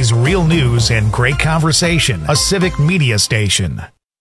Always real news and great conversation. A Civic Media station.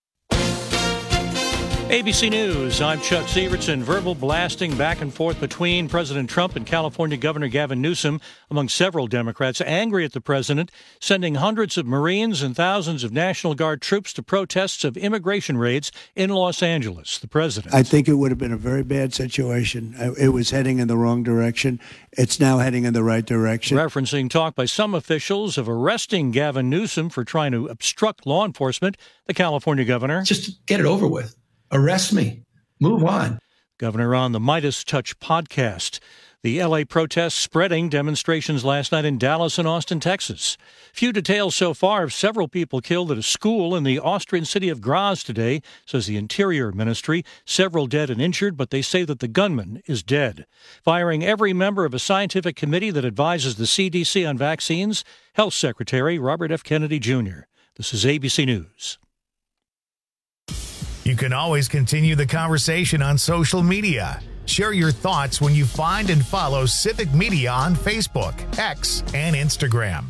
ABC News, I'm Chuck Severson. Verbal blasting back and forth between President Trump and California Governor Gavin Newsom among several Democrats angry at the president, sending hundreds of Marines and thousands of National Guard troops to protests of immigration raids in Los Angeles. The president. I think it would have been a very bad situation. It was heading in the wrong direction. It's now heading in the right direction. Referencing talk by some officials of arresting Gavin Newsom for trying to obstruct law enforcement, the California governor. Just get it over with. Arrest me. Move on. Governor on the Midas Touch podcast. The L.A. protests spreading, demonstrations last night in Dallas and Austin, Texas. Few details so far of several people killed at a school in the Austrian city of Graz today, says the Interior Ministry. Several dead and injured, but they say that the gunman is dead. Firing every member of a scientific committee that advises the CDC on vaccines, Health Secretary Robert F. Kennedy Jr. This is ABC News. You can always continue the conversation on social media. Share your thoughts when you find and follow Civic Media on Facebook, X, and Instagram.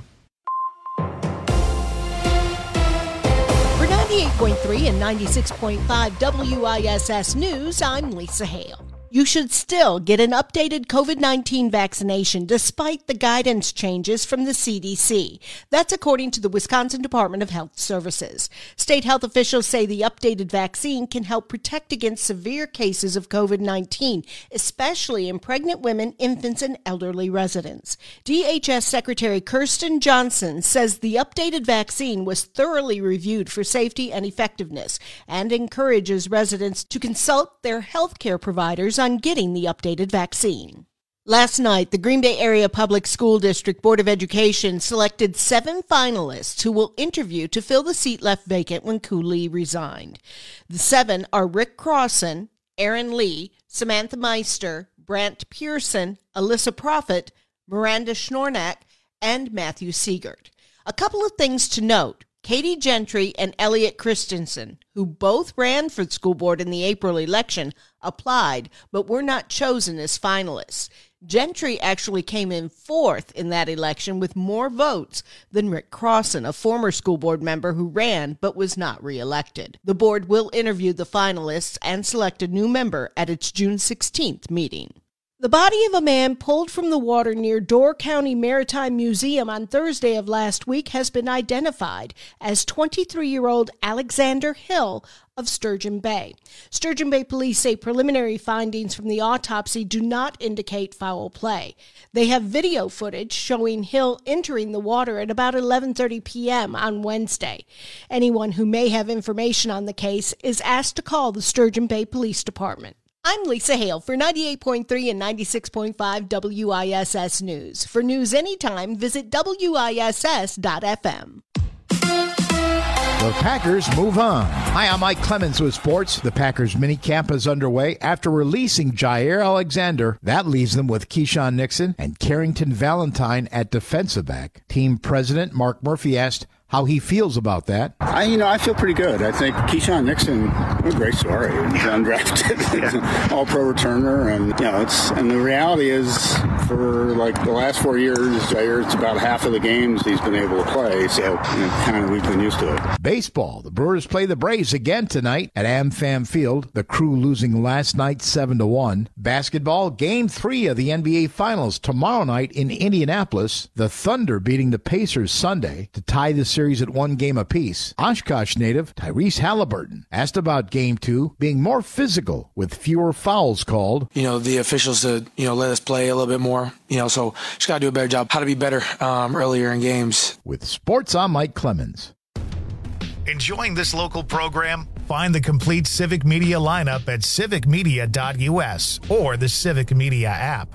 For 98.3 and 96.5 WISS News, I'm Lisa Hale. You should still get an updated COVID-19 vaccination despite the guidance changes from the CDC. That's according to the Wisconsin Department of Health Services. State health officials say the updated vaccine can help protect against severe cases of COVID-19, especially in pregnant women, infants, and elderly residents. DHS Secretary Kirsten Johnson says the updated vaccine was thoroughly reviewed for safety and effectiveness and encourages residents to consult their healthcare providers on getting the updated vaccine. Last night, the Green Bay Area Public School District Board of Education selected 7 finalists who will interview to fill the seat left vacant when Cooley resigned. The 7 are Rick Crossan, Aaron Lee, Samantha Meister, Brant Pearson, Alyssa Proffitt, Miranda Schnornak, and Matthew Siegert. A couple of things to note. Katie Gentry and Elliot Christensen, who both ran for the school board in the April election, applied but were not chosen as finalists. Gentry actually came in 4th in that election with more votes than Rick Crossan, a former school board member who ran but was not reelected. The board will interview the finalists and select a new member at its June 16th meeting. The body of a man pulled from the water near Door County Maritime Museum on Thursday of last week has been identified as 23-year-old Alexander Hill of Sturgeon Bay. Sturgeon Bay police say preliminary findings from the autopsy do not indicate foul play. They have video footage showing Hill entering the water at about 11:30 p.m. on Wednesday. Anyone who may have information on the case is asked to call the Sturgeon Bay Police Department. I'm Lisa Hale for 98.3 and 96.5 WISS News. For news anytime, visit WISS.FM. The Packers move on. Hi, I'm Mike Clemens with sports. The Packers minicamp is underway after releasing Jair Alexander. That leaves them with Keyshawn Nixon and Carrington Valentine at defensive back. Team president Mark Murphy asked how he feels about that. I feel pretty good. I think Keyshawn Nixon, what a great story. He's undrafted, all-pro returner, and and the reality is, for like the last 4 years, Jair, it's about half of the games he's been able to play. So kind of we've been used to it. Baseball: the Brewers play the Braves again tonight at AmFam Field. The Crew losing last night 7-1. Basketball: Game 3 of the NBA Finals tomorrow night in Indianapolis. The Thunder beating the Pacers Sunday to tie the series at 1 game apiece. Oshkosh native Tyrese Halliburton asked about Game 2 being more physical with fewer fouls called. The officials to, let us play a little bit more, so just got to do a better job how to be better earlier in games. With sports, I'm Mike Clemens. Enjoying this local program? Find the complete Civic Media lineup at civicmedia.us or the Civic Media app.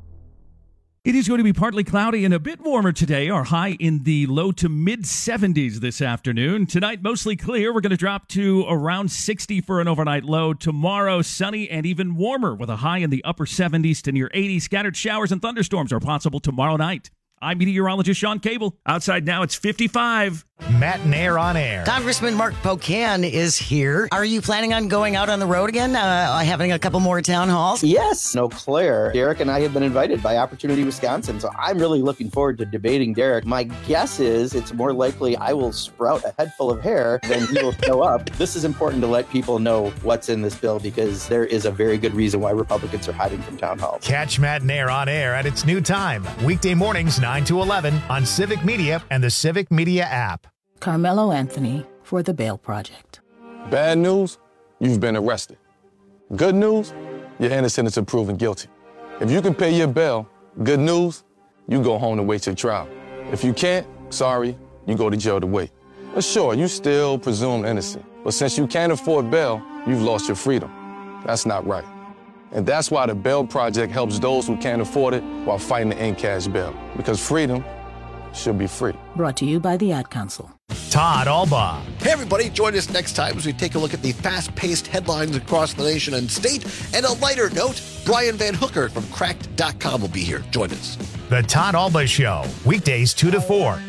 It is going to be partly cloudy and a bit warmer today. Our high in the low to mid-70s this afternoon. Tonight, mostly clear. We're going to drop to around 60 for an overnight low. Tomorrow, sunny and even warmer with a high in the upper 70s to near 80. Scattered showers and thunderstorms are possible tomorrow night. I'm meteorologist Sean Cable. Outside now, it's 55. Matt and Air on Air. Congressman Mark Pocan is here. Are you planning on going out on the road again, having a couple more town halls? Yes. Eau Claire. Derek and I have been invited by Opportunity Wisconsin, so I'm really looking forward to debating Derek. My guess is it's more likely I will sprout a head full of hair than he will show up. This is important to let people know what's in this bill because there is a very good reason why Republicans are hiding from town halls. Catch Matt and Air on Air at its new time, weekday mornings 9 to 11 on Civic Media and the Civic Media app. Carmelo Anthony for the Bail Project. Bad news, you've been arrested. Good news, you're innocent until proven guilty. If you can pay your bail, good news, you go home to wait your trial. If you can't, sorry, you go to jail to wait. But sure, you still presumed innocent. But since you can't afford bail, you've lost your freedom. That's not right. And that's why the Bail Project helps those who can't afford it while fighting to end cash bail. Because freedom should be free. Brought to you by the Ad Council. Todd Albaugh. Hey, everybody, join us next time as we take a look at the fast-paced headlines across the nation and state. And a lighter note, Brian Van Hooker from Cracked.com will be here. Join us. The Todd Albaugh Show, weekdays 2 to 4.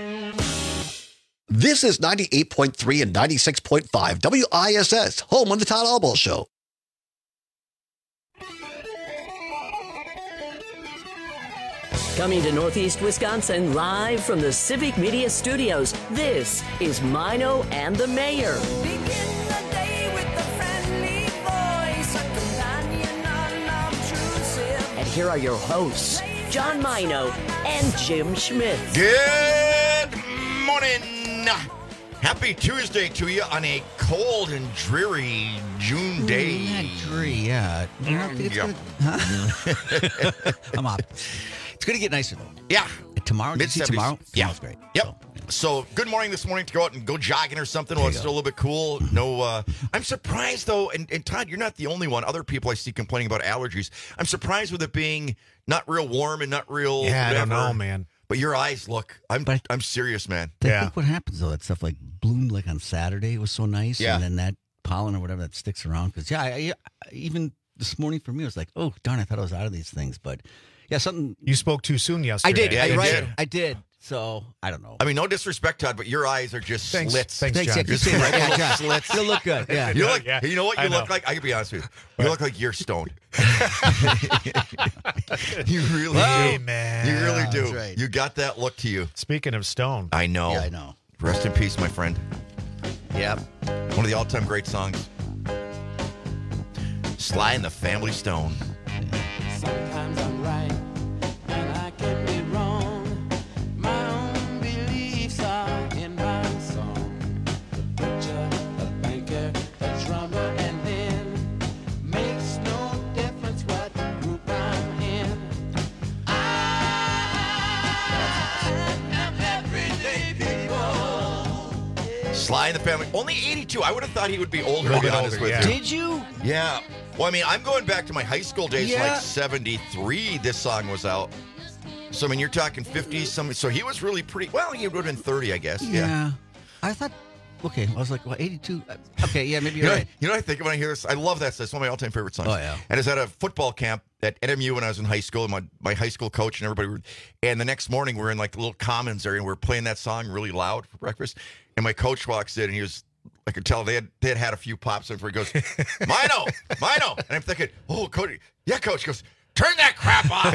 This is 98.3 and 96.5 WISS, home on the Todd Albaugh Show. Coming to Northeast Wisconsin live from the Civic Media Studios, this is Mino and the Mayor. Begin the day with a friendly voice, a companion unobtrusive. And here are your hosts, John Mino and Jim Schmidt. Good morning. Happy Tuesday to you on a cold and dreary June day. Not dreary, yeah. I'm up. It's going to get nicer, though. Yeah. Tomorrow? Mid-70s. Tomorrow? Yeah. Tomorrow's great. Yep. So good morning this morning to go out and go jogging or something while it's still a little bit cool. No, I'm surprised, though, and Todd, you're not the only one. Other people I see complaining about allergies. I'm surprised with it being not real warm and not real Yeah, whatever. I don't know, man. But your eyes look, I'm serious, man. I think what happens, though, that stuff like bloomed like on Saturday. It was so nice. Yeah. And then that pollen or whatever that sticks around. Because, even this morning for me, it was like, oh, darn, I thought I was out of these things. But, yeah, something. You spoke too soon yesterday. I did. Yeah, I did. So, I don't know. I mean, no disrespect, Todd, but your eyes are just slits. Thanks, John. Yeah, Just right. regular Yeah, John. slits. You look good. Yeah. You look. Yeah. You know what you I look know. like? I can be honest with you. You look like you're stoned. You really Hey, do. man. You really do. That's right. You got that look to you. Speaking of stone. I know. Yeah, I know. Rest in peace, my friend. Yeah. One of the all-time great songs. Sly and the Family Stone. Sometimes I'm right, and I can be wrong. My own beliefs are in my song. The butcher, the banker, the drummer, and then makes no difference what group I'm in. I am everyday people. Sly and the Family. Only 82. I would have thought he would be older, A to be little honest older, with yeah. you. Did you? Yeah. Well, I mean, I'm going back to my high school days, Yeah. like 73, this song was out. So, I mean, you're talking 50s, so he was really pretty, well, he would have been 30, I guess. Yeah. I thought, okay, I was like, well, 82. Okay, yeah, maybe you're right. You know what I think when I hear this? I love that. It's one of my all-time favorite songs. Oh, yeah. And it's at a football camp at NMU when I was in high school, and my high school coach and everybody were, and the next morning we're in like the little commons area, and we're playing that song really loud for breakfast, and my coach walks in, and he was, I could tell they had a few pops in for. He goes, Mino, and I'm thinking, oh, coach, yeah, coach. He goes, turn that crap off.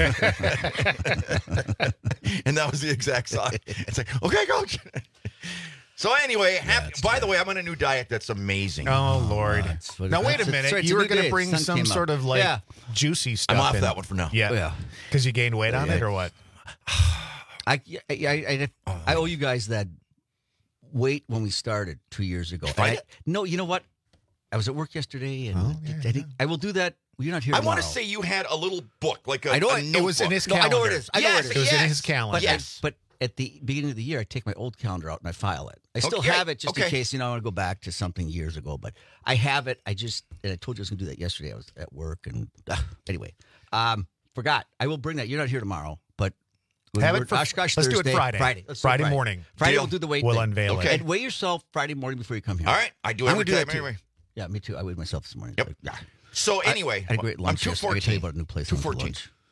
And that was the exact song. It's like, okay, coach. So anyway, by the way, I'm on a new diet that's amazing. Oh, Lord. Now, wait a That's minute. right, You were it's a new going day. to bring Sun some came sort up. of like Yeah. juicy stuff. I'm off in. that one for now. Yeah. Yeah. Because you gained weight on it or what? I owe you guys that weight when we started 2 years ago. Find it? No, you know what? I was at work yesterday, and I will do that. Well, you're not here I tomorrow. want to say you had a little book, like a, I know a it notebook. was in his No, I calendar. know where it is. I know where it is. It was in his calendar. But, but at the beginning of the year, I take my old calendar out and I file it. I still Okay, have it just in okay. case, I want to go back to something years ago. But I have it. And I told you I was going to do that yesterday. I was at work. And anyway, forgot. I will bring that. You're not here tomorrow, but Have it for, Oshkosh let's do it Thursday. Friday. Let's do it Friday morning. Friday Deal. we'll do the weight We'll thing. unveil Okay. And weigh yourself Friday morning before you come here. All right, I do I'm every gonna do time that too. anyway. Yeah, me too. I weighed myself this morning. Yep. Yeah. So anyway, I had a great lunch I'm yesterday. I can tell you 214. about a new place. I went to 214. lunch.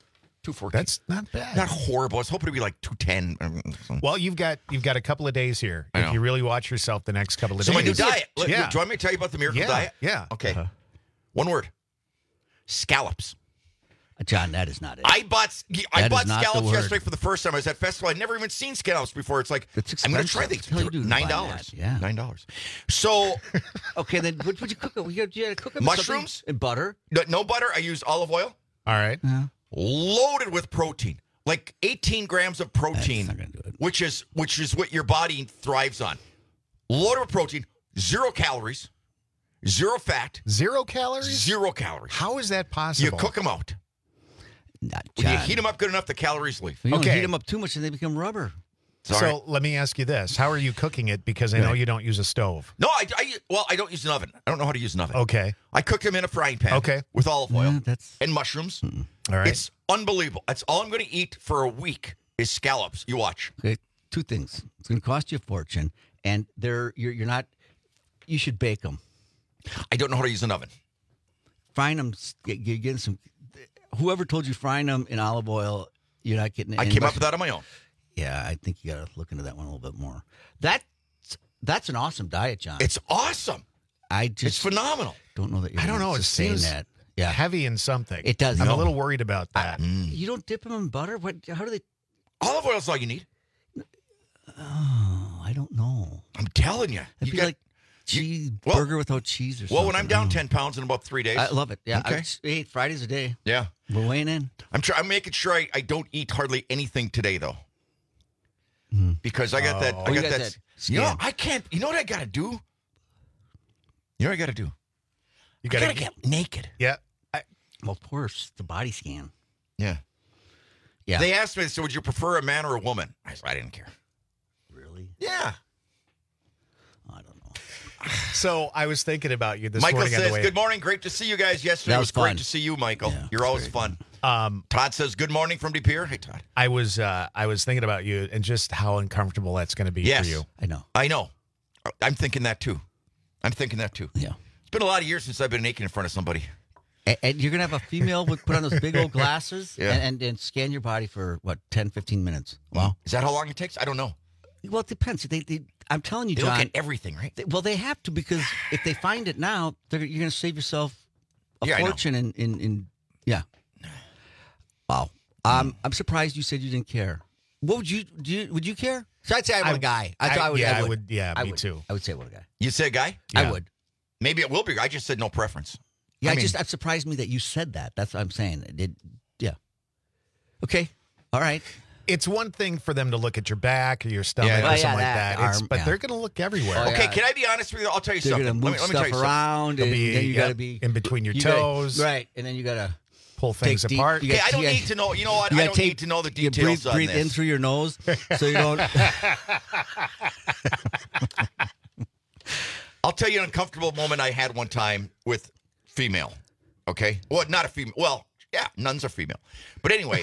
214. That's not bad. Not horrible. I was hoping to be like 210. Well, you've got a couple of days here. I know. If you really watch yourself the next couple of So days. my new diet. Yeah. Do you want me to tell you about the miracle diet? Yeah. Okay. One word. Scallops. John, that is not it. I bought That is not the scallops word. yesterday for the first time. I was at festival. I'd never even seen scallops before. It's like, I'm going to try these. Hell, you do buy $9. that. Yeah. $9. So, Okay, then what would you cook it? You had to cook it with mushrooms something- and butter. No butter. I used olive oil. All right. Loaded with protein. Like 18 grams of protein, which is what your body thrives on. Loaded with protein, 0 calories, 0 fat. 0 calories? 0 calories. How is that possible? You cook them out. Not When you John. heat them up good enough, the calories leave. You don't Okay. heat them up too much and they become rubber. So let me ask you this: how are you cooking it? Because I know you don't use a stove. No, I don't use an oven. I don't know how to use an oven. Okay. I cooked them in a frying pan. Okay. With olive oil that's and mushrooms. All right. It's unbelievable. That's all I'm going to eat for a week is scallops. You watch. Okay, 2 things. It's going to cost you a fortune, and you're not. You should bake them. I don't know how to use an oven. Frying them, you're getting some. Whoever told you frying them in olive oil, you're not getting it. I came up with that on my own. Yeah, I think you got to look into that one a little bit more. That's an awesome diet, John. It's awesome. It's phenomenal. Don't know that you're I don't know. It sustain seems that. Yeah, heavy in something. It does. I'm No. a little worried about that. You don't dip them in butter. What? How do they? Olive oil is all you need. Oh, I don't know. I'm telling you. It'd be like burger without cheese or something. Well, when I'm down 10 pounds in about 3 days. I love it. Yeah. Okay. I ate Fridays a day. Yeah. We're weighing in. I'm making sure I don't eat hardly anything today, though. Because I got that. I Oh, you got got that. that You know, scan. I can't. You know what I got to do? You know what I got to do? You gotta get naked. Yeah. Well, of course, the body scan. Yeah. Yeah. They asked me, so would you prefer a man or a woman? I said, I didn't care. Really? Yeah. So I was thinking about you this Michael morning on says, the way. good morning. Great to see you guys yesterday. That It was was great fun. to see you, Michael. Yeah, You're always fun. Todd says, good morning from De Pere. Hey, Todd. I was thinking about you and just how uncomfortable that's going to be Yes. for you. I know. I'm thinking that too. Yeah. It's been a lot of years since I've been naked in front of somebody. And you're going to have a female put on those big old glasses Yeah. and scan your body for, 10, 15 minutes. Wow. Is that how long it takes? I don't know. Well, it depends. I'm telling you, They John. look at everything, right? They have to, because if they find it now, you're going to save yourself a Yeah, I know. fortune in yeah. Wow. I'm surprised you said you didn't care. What would you do? Would you care? So I'd say I want a guy. I would. Yeah, I me would. too. I would say I want a guy. You say a guy? I would. Maybe it will be. I just said no preference. Yeah, I mean- it surprised me that you said that. That's what I'm saying. Yeah. Okay. All right. It's one thing for them to look at your back or your stomach Yeah. or Oh, something like that that. arm, But yeah. they're going to look everywhere. Oh, Okay, yeah. can I be honest with you? I'll tell you They're something. going to move let me stuff tell you something. around, They'll and be, then you yeah, got to be in between your you gotta- toes. right? And then you got to Pull things take deep- apart. you Okay, got- I don't you need got- to know. You know what? you I gotta don't need to know the you details on breathe this. in through your nose, so you don't. I'll tell you an uncomfortable moment I had one time with female. Okay? Well, not a female. Well, yeah, nuns are female. But anyway.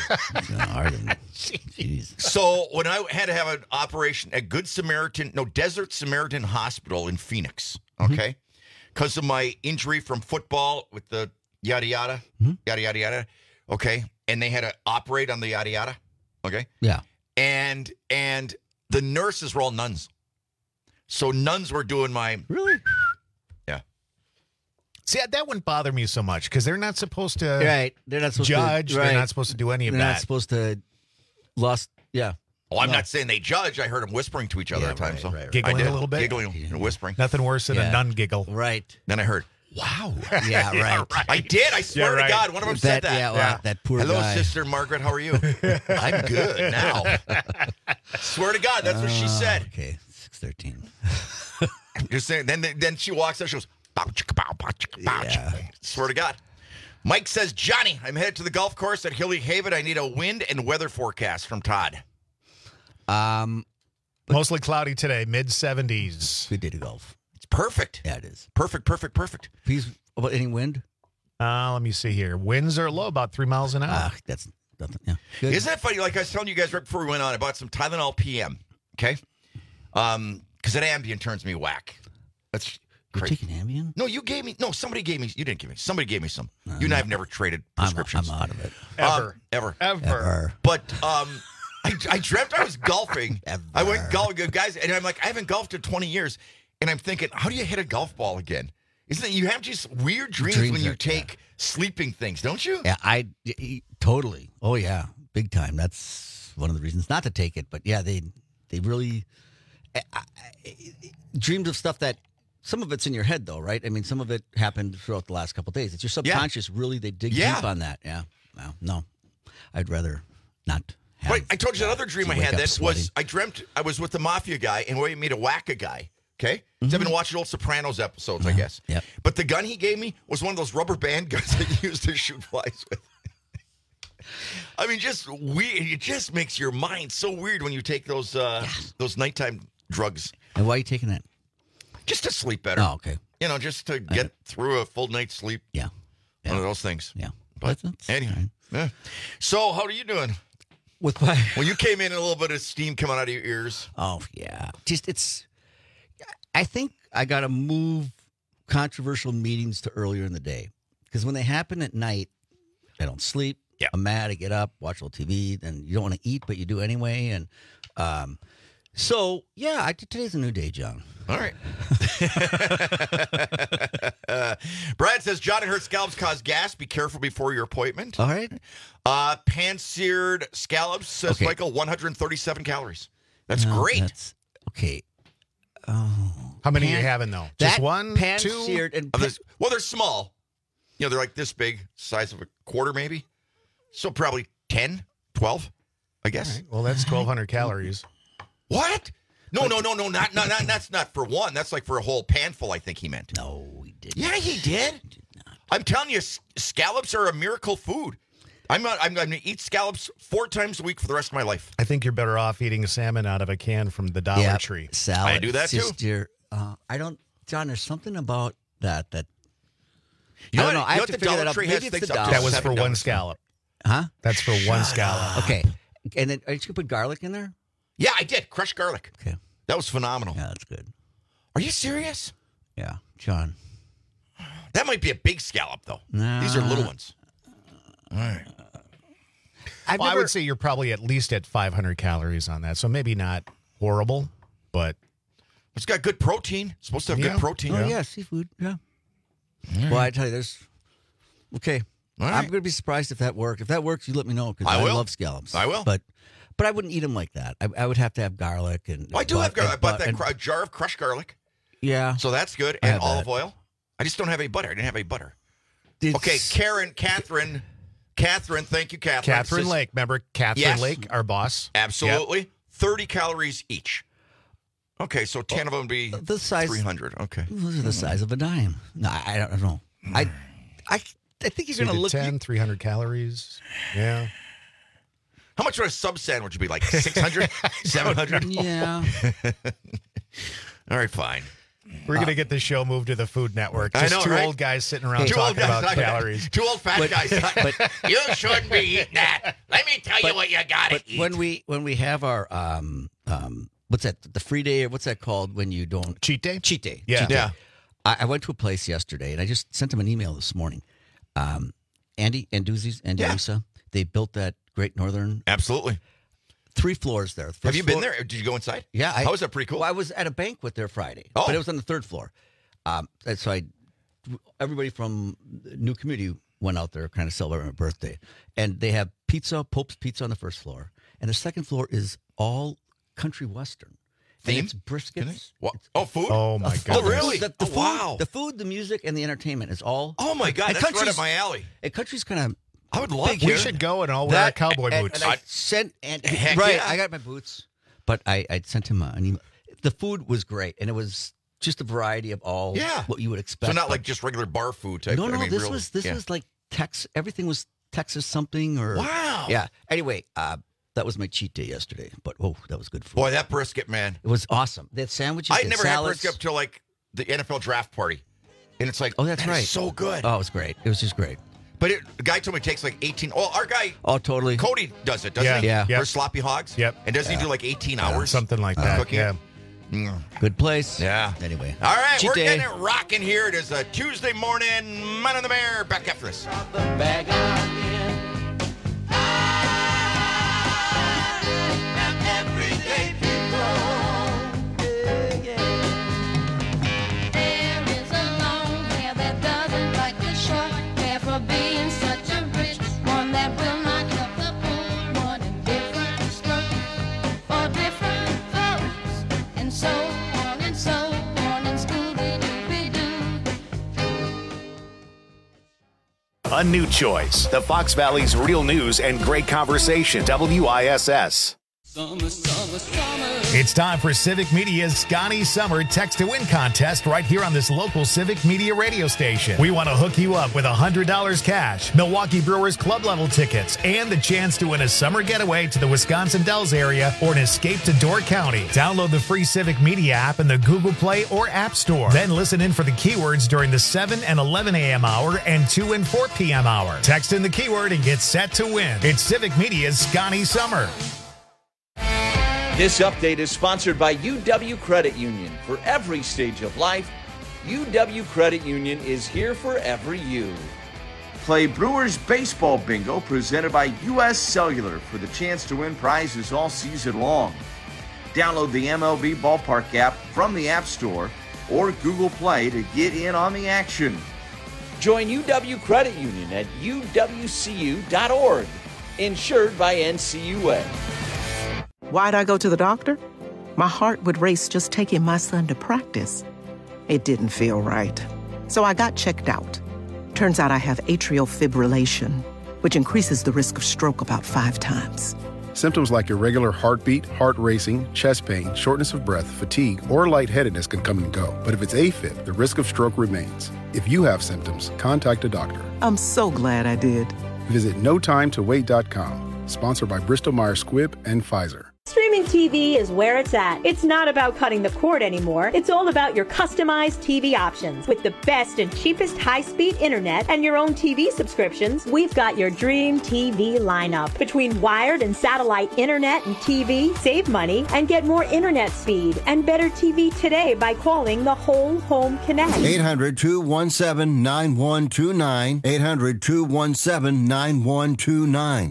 So when I had to have an operation at Desert Samaritan Hospital in Phoenix, okay? Because of my injury from football with the yada yada, yada yada yada, okay? And they had to operate on the yada yada, okay? Yeah. And the nurses were all nuns. So nuns were doing my... Really? Yeah. See, that wouldn't bother me so much because they're not supposed to Right. They're not supposed judge. to. Right. They're not supposed to do any of They're that. not supposed to. Yeah. Oh, I'm No. not saying they judge. I heard them whispering to each other Yeah, at times. right, So right, right. Giggling I did. a little bit? Giggling and whispering. Nothing worse than Yeah. a nun giggle. Right. Then I heard, wow. Yeah. Right. I did. I swear Yeah, right. to God. One of them said that. Yeah. Well, that poor Hello, guy. Sister Margaret. How are you? I'm good now. Swear to God. That's what she said. Okay. 6:13. Just saying. Then she walks out. She goes, bow, chicka, bow, bow, chicka, bow, Yeah. chicka. Swear to God. Mike says, Johnny, I'm headed to the golf course at Hilly Haven. I need a wind and weather forecast from Todd. Mostly cloudy today, mid 70s. Good day to golf. It's perfect. Yeah, it is. Perfect. Please, about any wind? Let me see here. Winds are low, about 3 miles an hour. That's nothing. Yeah. Good. Isn't it funny? Like I was telling you guys right before we went on, I bought some Tylenol PM. Okay, because that Ambien turns me whack. That's You're taking Ambien? No, you gave me. No, somebody gave me. You didn't give me. Somebody gave me some. You and I have never traded prescriptions. I'm out of it. Ever. But I dreamt I was golfing. I went golfing, guys, and I'm like, I haven't golfed in 20 years, and I'm thinking, how do you hit a golf ball again? Isn't it? You have just weird dreams when you take sleeping things, don't you? Yeah, I totally. Oh yeah, big time. That's one of the reasons not to take it. But yeah, they really dreamed of stuff that. Some of it's in your head, though, right? I mean, some of it happened throughout the last couple of days. It's your subconscious. Really, they dig deep on that. Yeah. No, I'd rather not. But I told you another dream I had. That was I dreamt I was with the mafia guy and we made to whack a guy. Okay, so I've been watching old Sopranos episodes, I guess. Yeah. But the gun he gave me was one of those rubber band guns that you use to shoot flies with. I mean, just weird. It just makes your mind so weird when you take those nighttime drugs. And why are you taking that? Just to sleep better. Oh, okay. You know, just to get through a full night's sleep. Yeah. One of those things. Yeah. But anyway. Yeah. So, how are you doing? With what? Well, you came in a little bit of steam coming out of your ears. Oh, yeah. I think I got to move controversial meetings to earlier in the day. Because when they happen at night, I don't sleep. Yeah. I'm mad. I get up, watch a little TV. Then you don't want to eat, but you do anyway. And so, yeah, today's a new day, John. All right. Brad says, John, I heard scallops cause gas. Be careful before your appointment. All right. Pan-seared scallops, says Michael, 137 calories. That's great. Okay. How many are you having, though? Just one, pan-seared two? Well, they're small. You know, they're like this big, size of a quarter maybe. So probably 10, 12, I guess. Right. Well, that's 1,200 calories. What? No, not that's not for one. That's like for a whole panful, I think he meant. No, he didn't. Yeah, he did. I'm telling you, scallops are a miracle food. I'm going to eat scallops 4 times a week for the rest of my life. I think you're better off eating a salmon out of a can from the Dollar Tree. Salad. I do that too. John, there's something about that. You know I don't know. I have to the figure that Dollar out. Tree Maybe has it's the things up Dollar. to That was for $7. one scallop. Huh? That's for one scallop. Okay. And then are you going to put garlic in there? Yeah, I did. Crushed garlic. Okay. That was phenomenal. Yeah, that's good. Are you serious? Yeah, John. That might be a big scallop, though. Nah. These are little ones. All right. I would say you're probably at least at 500 calories on that. So maybe not horrible, but it's got good protein. It's supposed to have good protein. Oh, yeah, seafood. Yeah. Well, I tell you, okay. All right. I'm going to be surprised if that works. If that works, you let me know because I love scallops. I will. But I wouldn't eat them like that. I would have to have garlic and. Well, I do have garlic. I bought that jar of crushed garlic. Yeah. So that's good. And olive oil. I just don't have any butter. I didn't have any butter. Okay, Catherine, thank you, Catherine. Catherine Lake. Remember Catherine Lake, our boss? Absolutely. Yep. 30 calories each. Okay, so 10 of them would be the size, 300. Okay. Those are the size of a dime. No, I don't know. I think you're going to look 10, 300 calories. Yeah. How much would a sub sandwich be? Like 600? 700? Yeah. All right, fine. We're going to get this show moved to the Food Network. Just I know, two right? old guys sitting around talking about calories. Two old fat guys. But you shouldn't be eating that. Let me tell you what you got to eat. When we have our what's that? The free day or what's that called when you don't cheat day? Cheat day. Yeah. Cheat day. Yeah. I went to a place yesterday and I just sent them an email this morning. Andy Anduzzi's and Lisa, they built that Great Northern. Absolutely. 3 floors there. Have you been there? Did you go inside? Yeah. How was that? Pretty cool. Well, I was at a banquet there Friday, but it was on the 3rd floor. So everybody from the new community went out there kind of celebrating my birthday. And they have pizza, Pope's Pizza on the 1st floor. And the 2nd floor is all country western. Theme? It's briskets. Food? Oh, my God. Oh, really? Wow. The food, the music, and the entertainment is all. Oh, my God. That's right up my alley. And country's kind of. I would love We should go and all wear our cowboy boots. And I sent Heck right. yeah. I got my boots, but I sent him an email. The food was great, and it was just a variety of all what you would expect. So not like just regular bar food type. No, I mean, this was like Texas. Everything was Texas something or wow. Yeah. Anyway, that was my cheat day yesterday, but that was good food. Boy, that brisket, man, it was awesome. They had sandwiches. I never salads. had brisket up till like the NFL draft party, and it's like, oh, that's right, so good. Oh, it was great. It was just great. But the guy told me it takes like 18. Oh, our guy. Oh, totally. Cody does it, doesn't he? Yeah. For Sloppy Hogs. Yep. And doesn't he do like 18 hours? Something like that. Cooking? Yeah. Good place. Yeah. Anyway. All right, Cheat we're day. getting it rocking here. It is a Tuesday morning. Man on the Mayor. Back after this. Bag I'm in. I am everyday people. There is a long hair that doesn't like the short hair for being such a rich one that will not help the poor one in different strokes for different folks, and so on and so on, and Scooby-Dooby-Doo. A new choice. The Fox Valley's real news and great conversation. WISS. Summer, summer, summer. It's time for Civic Media's Scotty Summer Text to Win contest right here on this local Civic Media radio station. We want to hook you up with $100 cash, Milwaukee Brewers club level tickets, and the chance to win a summer getaway to the Wisconsin Dells area or an escape to Door County. Download the free Civic Media app in the Google Play or App Store. Then listen in for the keywords during the 7 and 11 a.m. hour and 2 and 4 p.m. hour. Text in the keyword and get set to win. It's Civic Media's Scotty Summer. This update is sponsored by UW Credit Union. For every stage of life, UW Credit Union is here for every you. Play Brewers Baseball Bingo presented by U.S. Cellular for the chance to win prizes all season long. Download the MLB Ballpark app from the App Store or Google Play to get in on the action. Join UW Credit Union at uwcu.org. Insured by NCUA. Why'd I go to the doctor? My heart would race just taking my son to practice. It didn't feel right. So I got checked out. Turns out I have atrial fibrillation, which increases the risk of stroke about 5 times. Symptoms like irregular heartbeat, heart racing, chest pain, shortness of breath, fatigue, or lightheadedness can come and go. But if it's AFib, the risk of stroke remains. If you have symptoms, contact a doctor. I'm so glad I did. Visit NoTimeToWait.com. Sponsored by Bristol-Myers Squibb and Pfizer. Streaming TV is where it's at. It's not about cutting the cord anymore. It's all about your customized TV options. With the best and cheapest high-speed internet and your own TV subscriptions, we've got your dream TV lineup. Between wired and satellite internet and TV, save money and get more internet speed and better TV today by calling the Whole Home Connect. 800-217-9129. 800-217-9129.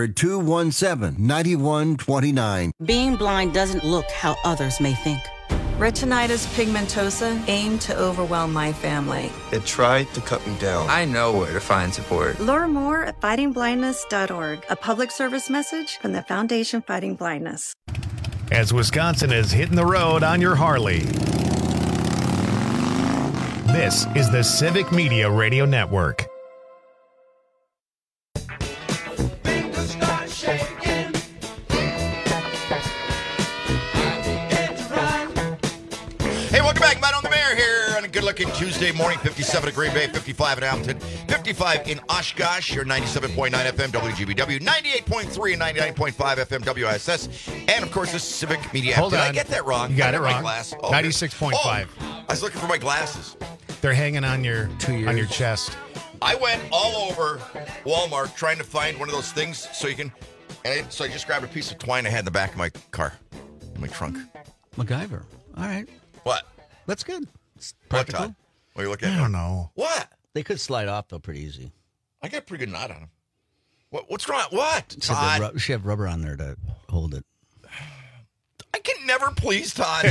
800-217-9129. Being blind doesn't look how others may think. Retinitis pigmentosa aimed to overwhelm my family. It tried to cut me down. I know where to find support. Learn more at fightingblindness.org, a public service message from the Foundation Fighting Blindness. As Wisconsin is hitting the road on your Harley. This is the Civic Media Radio Network. Good-looking Tuesday morning, 57 at Green Bay, 55 at Hamilton, 55 in Oshkosh, your 97.9 FM WGBW, 98.3 and 99.5 FM WISS, and, of course, the Civic Media app. Hold on. Did I get that wrong? You got it wrong. My glass. 96.5. I was looking for my glasses. They're hanging on your chest. I went all over Walmart trying to find one of those things so you can, so I just grabbed a piece of twine I had in the back of my car, in my trunk. MacGyver. All right. What? That's good. Practical? What are you looking at? I don't know. What? They could slide off, though, pretty easy. I got a pretty good knot on them. What's wrong? What? Todd? She have rubber on there to hold it. I can never please Todd.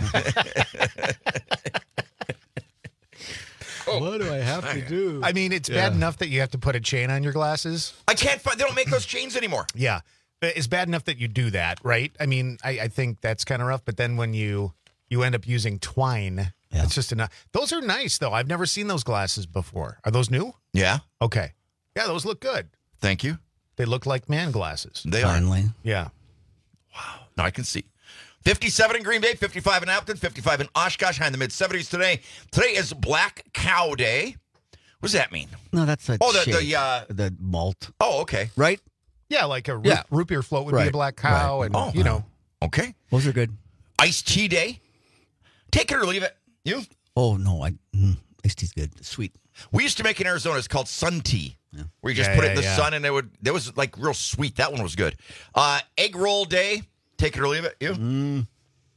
What do I have to do? I mean, it's bad enough that you have to put a chain on your glasses. I can't find. They don't make those chains anymore. Yeah. It's bad enough that you do that, right? I mean, I think that's kind of rough. But then when you end up using twine, it's just enough. Those are nice, though. I've never seen those glasses before. Are those new? Yeah. Okay. Yeah, those look good. Thank you. They look like man glasses. They Finally. are. Yeah. Wow. Now I can see. 57 in Green Bay, 55 in Appleton, 55 in Oshkosh, high in the mid-70s today. Today is Black Cow Day. What does that mean? No, that's a the malt. Oh, okay. Right? Yeah, like a root beer float would be a black cow, and you know. Okay. Those are good. Iced tea day. Take it or leave it. You? Oh, no. Iced tea's good. It's sweet. We used to make in Arizona. It's called sun tea. Yeah. Where you just put it in the sun, and that was like real sweet. That one was good. Egg roll day. Take it or leave it. You?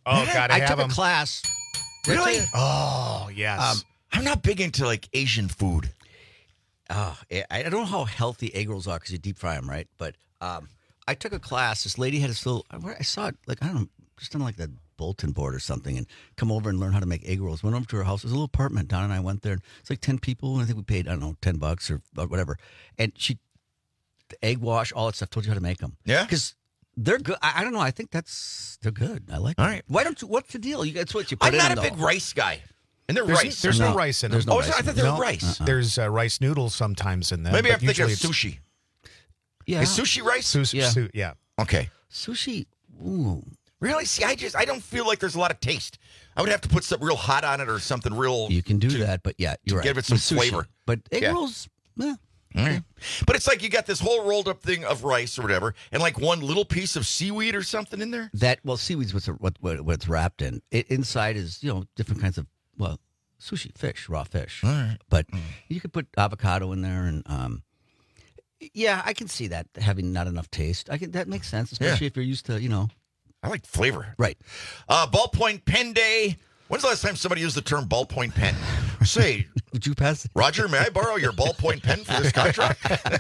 Oh, God, I have took them. a class. Really? Oh, yes. I'm not big into like Asian food. I don't know how healthy egg rolls are because you deep fry them, right? But I took a class. This lady had a little. I saw it like I don't know, just on like the bulletin board or something, and come over and learn how to make egg rolls. Went over to her house. It was a little apartment. Don and I went there. It's like 10 people, and I think we paid $10 or whatever. And the egg wash, all that stuff. Told you how to make them. Yeah, because they're good. I don't know. I think they're good. I like. All them. right. Why don't you? What's the deal? That's what you put I'm in not a them, big though. rice guy. And they're There's rice. There's no rice in them. There's no Oh, rice I in thought them. they were rice. There's rice noodles sometimes in them. Maybe but I'm thinking of usually it's sushi. Yeah. Is sushi rice? Sushi, yeah. Okay. Sushi. Ooh. Really? See, I don't feel like there's a lot of taste. I would have to put something real hot on it or something real. You can do that, but yeah, you're right. Give it some With sushi. flavor. But egg Yeah. rolls, All right. But it's like you got this whole rolled up thing of rice or whatever, and like one little piece of seaweed or something in there. Seaweed's what it's wrapped in. Inside is different kinds of sushi, fish, raw fish. All right. But you could put avocado in there, and I can see that having not enough taste. That makes sense, especially if you're used to I like flavor. Right. Ballpoint pen day. When's the last time somebody used the term ballpoint pen? Say, would you pass? Roger, may I borrow your ballpoint pen for this contract?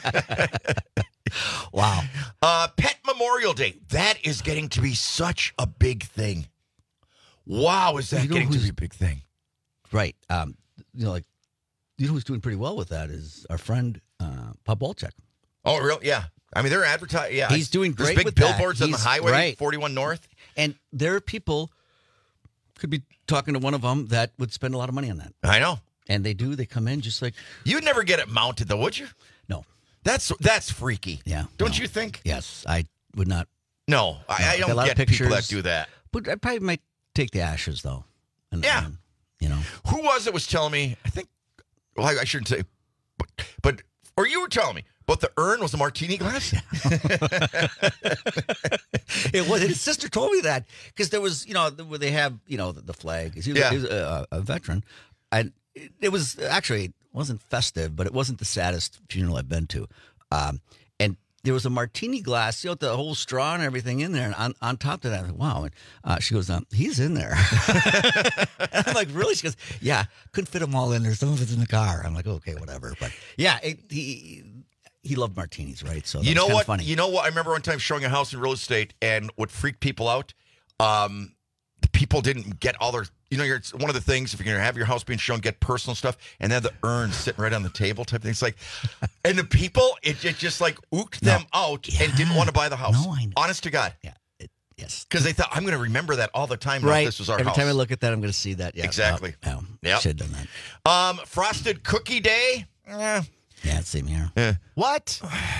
Wow. Pet Memorial Day. That is getting to be such a big thing. Wow, is that getting to be a big thing? Right. Who's doing pretty well with that is our friend Bob Walchek. Oh, really? Yeah. I mean, they're advertising. Yeah, he's doing great. There's big with billboards that. on the highway, right. 41 North. And there are people, could be talking to one of them, that would spend a lot of money on that. I know. And they do. They come in just like. You'd never get it mounted, though, would you? No. That's freaky. Yeah. Don't you think? Yes. I would not. No. I don't get people that do that. But I probably might take the ashes, though. Yeah. Who was telling me, I think, well, I shouldn't say, but or you were telling me, but the urn was a martini glass? It was. His sister told me that because there was, where they have, the flag. He was a veteran. And it was actually, it wasn't festive, but it wasn't the saddest funeral I've been to. And there was a martini glass, with the whole straw and everything in there. And on top of that, I was like, wow. And she goes, he's in there. And I'm like, really? She goes, yeah, couldn't fit them all in there. Some of it's in the car. I'm like, okay, whatever. But yeah, he loved martinis, right? So you know what? Funny. You know what? I remember one time showing a house in real estate, and what freaked people out, the people didn't get all their. It's one of the things, if you're going to have your house being shown, get personal stuff, and then the urn sitting right on the table type thing. It's like, and the people, it just like ooked them out and didn't want to buy the house. No, I know. Honest to God. Yeah. Yes. Because they thought, I'm going to remember that all the time. Right. If this was our Every house. time I look at that, I'm going to see that. Yeah. Exactly. Yeah. Should have done that. Frosted Cookie Day. Yeah, same here. Yeah. What?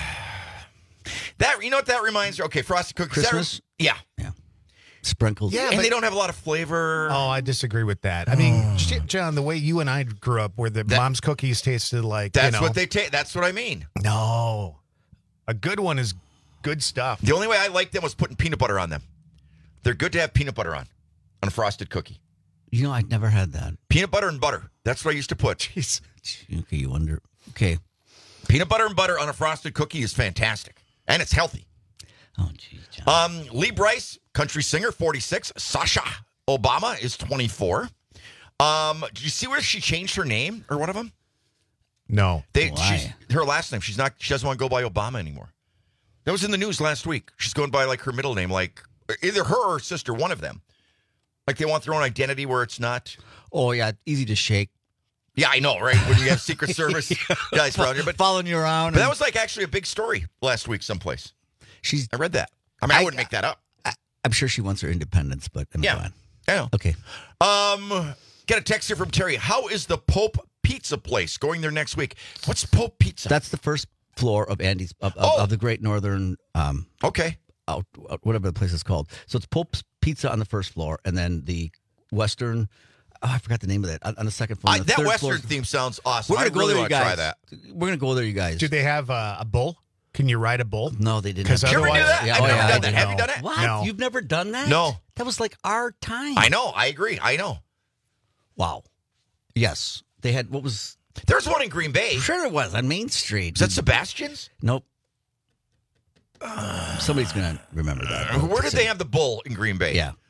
That what that reminds me? Okay, frosted cookies. Christmas? Yeah. Sprinkles. Yeah, and they don't have a lot of flavor. Oh, I disagree with that. I mean, John, the way you and I grew up, where the mom's cookies tasted like That's what they taste. That's what I mean. No, a good one is good stuff. The only way I liked them was putting peanut butter on them. They're good to have peanut butter on a frosted cookie. I'd never had that. Peanut butter and butter. That's what I used to put. Jeez. Okay, you wonder. Okay. Peanut butter and butter on a frosted cookie is fantastic, and it's healthy. Oh, geez, Lee Bryce, country singer, 46. Sasha Obama is 24. Did you see where she changed her name or one of them? No. Her last name. She doesn't want to go by Obama anymore. That was in the news last week. She's going by like her middle name, like either her or her sister, one of them. Like they want their own identity where it's not. Oh yeah, easy to shake. Yeah, I know, right? When you have Secret Service guys around you, but following you around. But that was like actually a big story last week someplace. I read that. I mean, I wouldn't make that up. I'm sure she wants her independence, but I know. Okay. Get a text here from Terry. How is the Pope Pizza place going there next week? What's Pope Pizza? That's the first floor of Andy's of the Great Northern. Okay. Whatever the place is called. So it's Pope's Pizza on the first floor, and then the Western. Oh, I forgot the name of that on the second floor. That Western theme sounds awesome. I really want to try that. We're gonna go there, you guys. Do they have a bull? Can you ride a bull? No, they didn't. Because you ever do that? Yeah, I've never done that. No. Have you done it? What? No. You've never done that? No. That was like our time. I know. I agree. I know. Wow. Yes, they had. What was? There's one in Green Bay. Sure, it was on Main Street. Is that Sebastian's? Nope. Somebody's gonna remember that. Where did they have the bull in Green Bay? Yeah.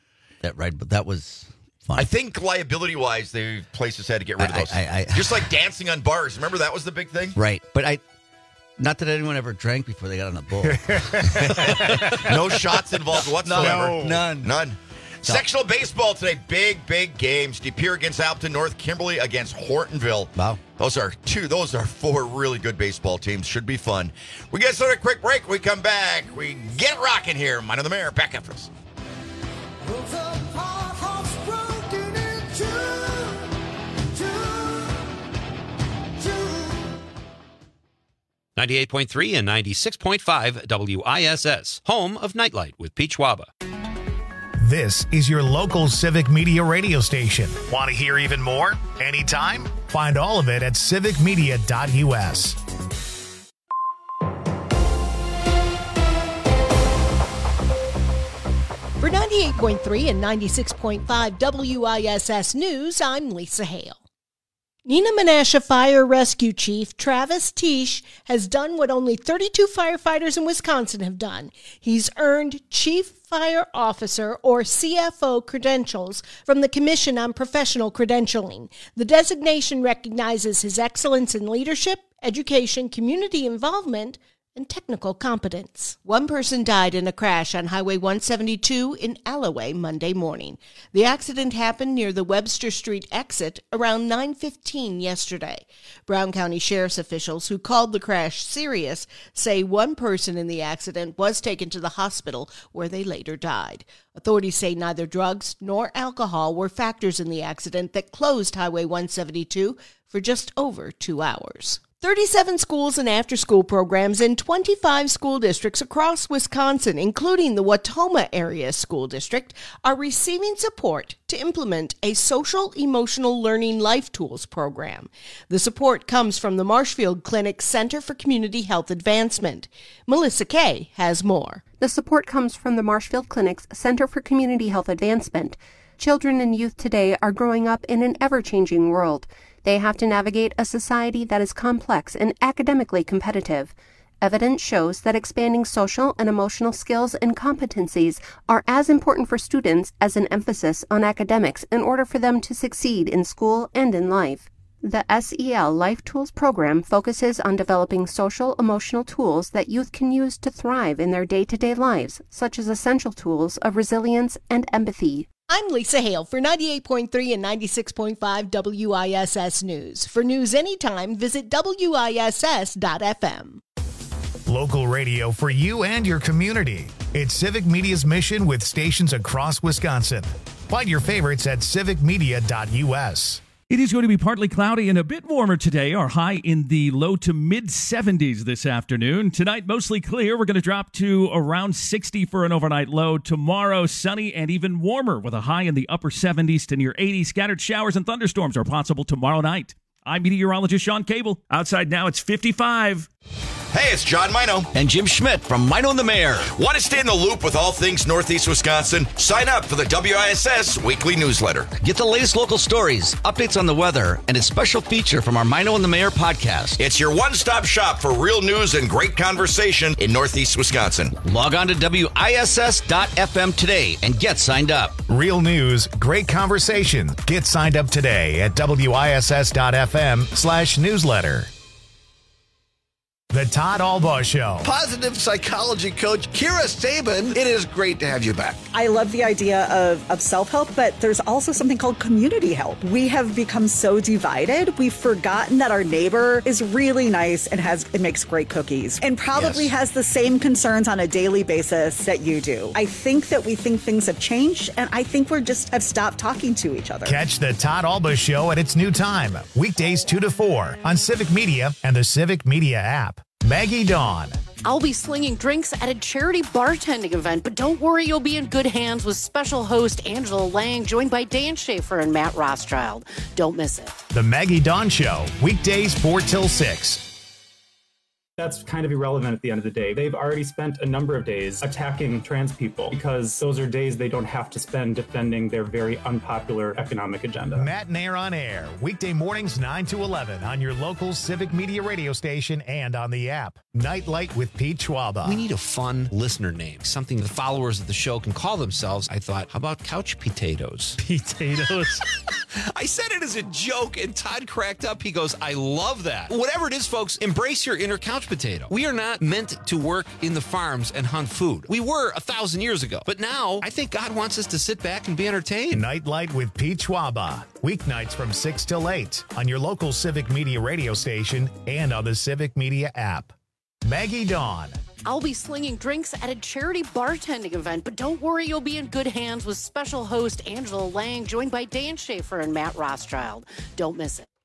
that ride, but that was fun. I think liability-wise, the places had to get rid of those. Just like dancing on bars. Remember that was the big thing? Right. But not that anyone ever drank before they got on the boat. No shots involved whatsoever. None. Sectional baseball today. Big games. De Pere against Alpton, North Kimberly against Hortonville. Wow. Those are four really good baseball teams. Should be fun. We get sort of a quick break. We come back. We get it rocking here. Mine on the Mayor. Back after us. 98.3 and 96.5 WISS, home of Nightlight with Peach Waba. This is your local Civic Media radio station. Want to hear even more? Anytime? Find all of it at civicmedia.us. For 98.3 and 96.5 WISS News, I'm Lisa Hale. Nina Menasha Fire Rescue Chief Travis Teesh has done what only 32 firefighters in Wisconsin have done. He's earned Chief Fire Officer, or CFO, credentials from the Commission on Professional Credentialing. The designation recognizes his excellence in leadership, education, community involvement, and technical competence. One person died in a crash on Highway 172 in Alloway Monday morning. The accident happened near the Webster Street exit around 9:15 yesterday. Brown County Sheriff's officials who called the crash serious say one person in the accident was taken to the hospital where they later died. Authorities say neither drugs nor alcohol were factors in the accident that closed Highway 172 for just over 2 hours. 37 schools and after-school programs in 25 school districts across Wisconsin, including the Watoma Area School District, are receiving support to implement a social-emotional learning life tools program. The support comes from the Marshfield Clinic Center for Community Health Advancement. Melissa Kay has more. The support comes from the Marshfield Clinic's Center for Community Health Advancement. Children and youth today are growing up in an ever-changing world. They have to navigate a society that is complex and academically competitive. Evidence shows that expanding social and emotional skills and competencies are as important for students as an emphasis on academics in order for them to succeed in school and in life. The SEL Life Tools program focuses on developing social-emotional tools that youth can use to thrive in their day-to-day lives, such as essential tools of resilience and empathy. I'm Lisa Hale for 98.3 and 96.5 WISS News. For news anytime, visit WISS.FM. Local radio for you and your community. It's Civic Media's mission with stations across Wisconsin. Find your favorites at civicmedia.us. It is going to be partly cloudy and a bit warmer today. Our high in the low to mid-70s this afternoon. Tonight, mostly clear. We're going to drop to around 60 for an overnight low. Tomorrow, sunny and even warmer with a high in the upper 70s to near 80. Scattered showers and thunderstorms are possible tomorrow night. I'm meteorologist Sean Cable. Outside now, it's 55. Hey, it's John Mino. And Jim Schmidt from Mino and the Mayor. Want to stay in the loop with all things Northeast Wisconsin? Sign up for the WISS weekly newsletter. Get the latest local stories, updates on the weather, and a special feature from our Mino and the Mayor podcast. It's your one-stop shop for real news and great conversation in Northeast Wisconsin. Log on to WISS.FM today and get signed up. Real news, great conversation. Get signed up today at WISS.FM/newsletter. The Todd Albaugh Show. Positive psychology coach Kira Sabin, it is great to have you back. I love the idea of self-help, but there's also something called community help. We have become so divided. We've forgotten that our neighbor is really nice and makes great cookies and probably has the same concerns on a daily basis that you do. I think that we think things have changed, and I think we just have stopped talking to each other. Catch the Todd Albaugh Show at its new time, weekdays 2 to 4 on Civic Media and the Civic Media app. Maggie Dawn. I'll be slinging drinks at a charity bartending event, but don't worry, you'll be in good hands with special host Angela Lang, joined by Dan Schaefer and Matt Rothschild. Don't miss it. The Maggie Dawn Show, weekdays 4 till 6. That's kind of irrelevant at the end of the day. They've already spent a number of days attacking trans people because those are days they don't have to spend defending their very unpopular economic agenda. Matt Nair on air, weekday mornings 9 to 11 on your local Civic Media radio station and on the app. Nightlight with Pete Schwaba. We need a fun listener name, something the followers of the show can call themselves. I thought, how about couch potatoes? Potatoes. I said it as a joke, and Todd cracked up. He goes, I love that. Whatever it is, folks, embrace your inner couch potato. We are not meant to work in the farms and hunt food. We were 1,000 years ago. But now, I think God wants us to sit back and be entertained. Nightlight with Pete Schwaba. Weeknights from 6 till 8 on your local Civic Media radio station and on the Civic Media app. Maggie Dawn. I'll be slinging drinks at a charity bartending event, but don't worry, you'll be in good hands with special host Angela Lang, joined by Dan Schaefer and Matt Rothschild. Don't miss it.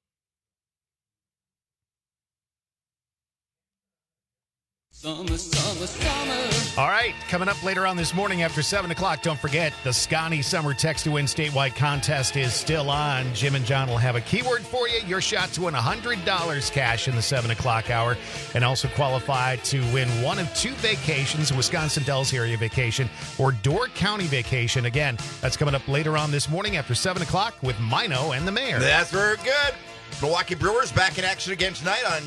Summer, summer, summer. All right, coming up later on this morning after 7 o'clock, don't forget the Scotty Summer Text to Win statewide contest is still on. Jim and John will have a keyword for you. Your shot to win $100 cash in the 7 o'clock hour and also qualify to win one of 2 vacations, Wisconsin Dells area vacation or Door County vacation. Again, that's coming up later on this morning after 7 o'clock with Mino and the Mayor. That's very good. Milwaukee Brewers back in action again tonight on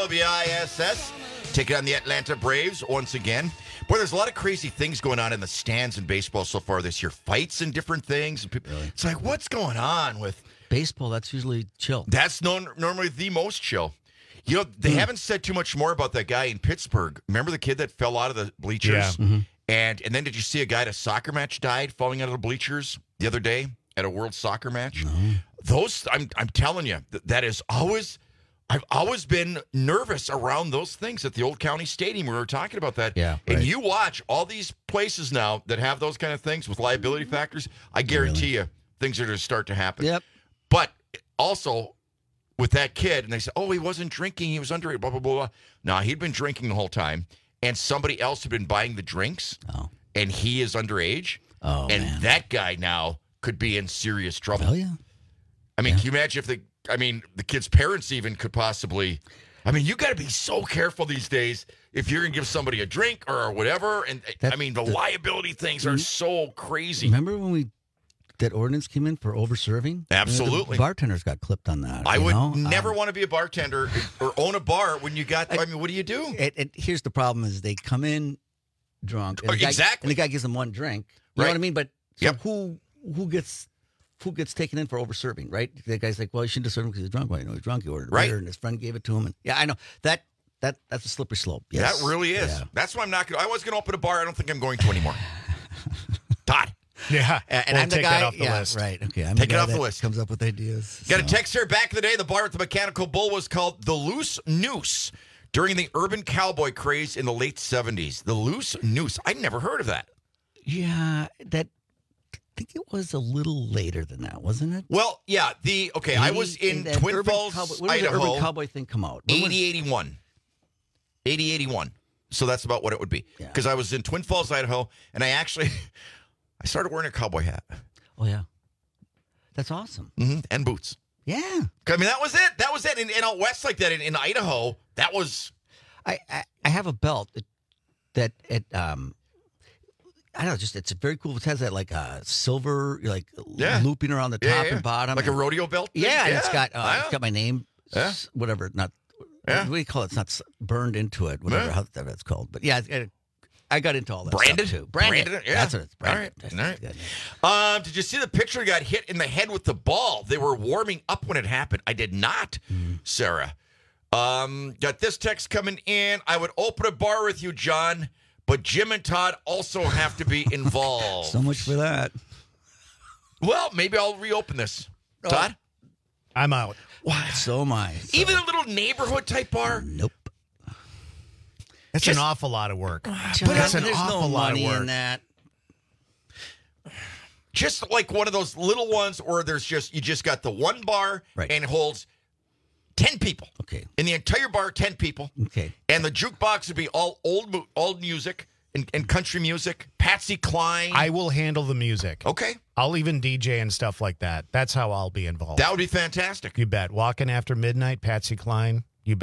WISS. Taking on the Atlanta Braves once again. Boy, there's a lot of crazy things going on in the stands in baseball so far this year. Fights and different things. And people, It's like, what's going on with baseball? That's usually chill. That's normally the most chill. You know, they haven't said too much more about that guy in Pittsburgh. Remember the kid that fell out of the bleachers? Yeah. Mm-hmm. And then did you see a guy at a soccer match died falling out of the bleachers the other day at a World Soccer match? No. Those, I'm telling you, that is always... I've always been nervous around those things at the old county stadium. We were talking about that. Yeah, And right. you watch all these places now that have those kind of things with liability factors. I guarantee you things are going to start to happen. Yep. But also with that kid, and they say, oh, he wasn't drinking. He was underage, blah, blah, blah, blah. No, he'd been drinking the whole time. And somebody else had been buying the drinks. Oh. And he is underage. Oh, and man. that guy now could be in serious trouble. Oh, yeah. I mean, can you imagine if the kid's parents even could possibly... I mean, you got to be so careful these days if you're going to give somebody a drink or whatever. And the liability things are so crazy. Remember when that ordinance came in for over-serving? Absolutely. The bartenders got clipped on that. I would never want to be a bartender or own a bar when you got... I mean, what do you do? Here's the problem is they come in drunk. And Exactly. And the guy gives them one drink. You know what I mean? But so who gets taken in for over-serving, right? The guy's like, well, you shouldn't have served him because he's drunk. Well, he's drunk. He ordered a beer, and his friend gave it to him. And yeah, I know. That's a slippery slope. Yes. That really is. Yeah. That's why I'm not going to... I was going to open a bar. I don't think I'm going to anymore. Todd. Yeah. And I'm the take guy, that off the list. Right. Okay. I'm Take the it guy off the that list. Comes up with ideas. Got a text here. Back in the day, the bar at the Mechanical Bull was called the Loose Noose during the urban cowboy craze in the late 70s. The Loose Noose. I'd never heard of that. Yeah, I think it was a little later than that, wasn't it? Well, yeah. I was in Twin Falls, when Idaho. When did the urban cowboy thing come out? 80-81. 80-81. So that's about what it would be. Because I was in Twin Falls, Idaho, and I started wearing a cowboy hat. Oh, yeah. That's awesome. Mm-hmm. And boots. Yeah. I mean, that was it. That was it. And out west like that, in Idaho, that was... I have a belt that I don't know, it's very cool. It has that like silver looping around the top and bottom, like a rodeo belt. Yeah, and it's got my name, whatever. Not what do you call it? It's not burned into it, whatever how that's called. But yeah, I got into all that branded stuff too. Branded. Yeah. That's what it's branded. All right. Did you see the picture? Got hit in the head with the ball. They were warming up when it happened. I did not, Sarah. Got this text coming in. I would open a bar with you, John. But Jim and Todd also have to be involved. So much for that. Well, maybe I'll reopen this. Todd? I'm out. Wow. So am I. So. Even a little neighborhood type bar? Nope. That's an awful lot of work. But that's an there's awful no lot of money work. in that. Just like one of those little ones where you just got the one bar and it holds 10 people. Okay. In the entire bar, 10 people. Okay. And the jukebox would be all old music and country music. Patsy Cline. I will handle the music. Okay. I'll even DJ and stuff like that. That's how I'll be involved. That would be fantastic. You bet. Walking After Midnight, Patsy Cline. You bet.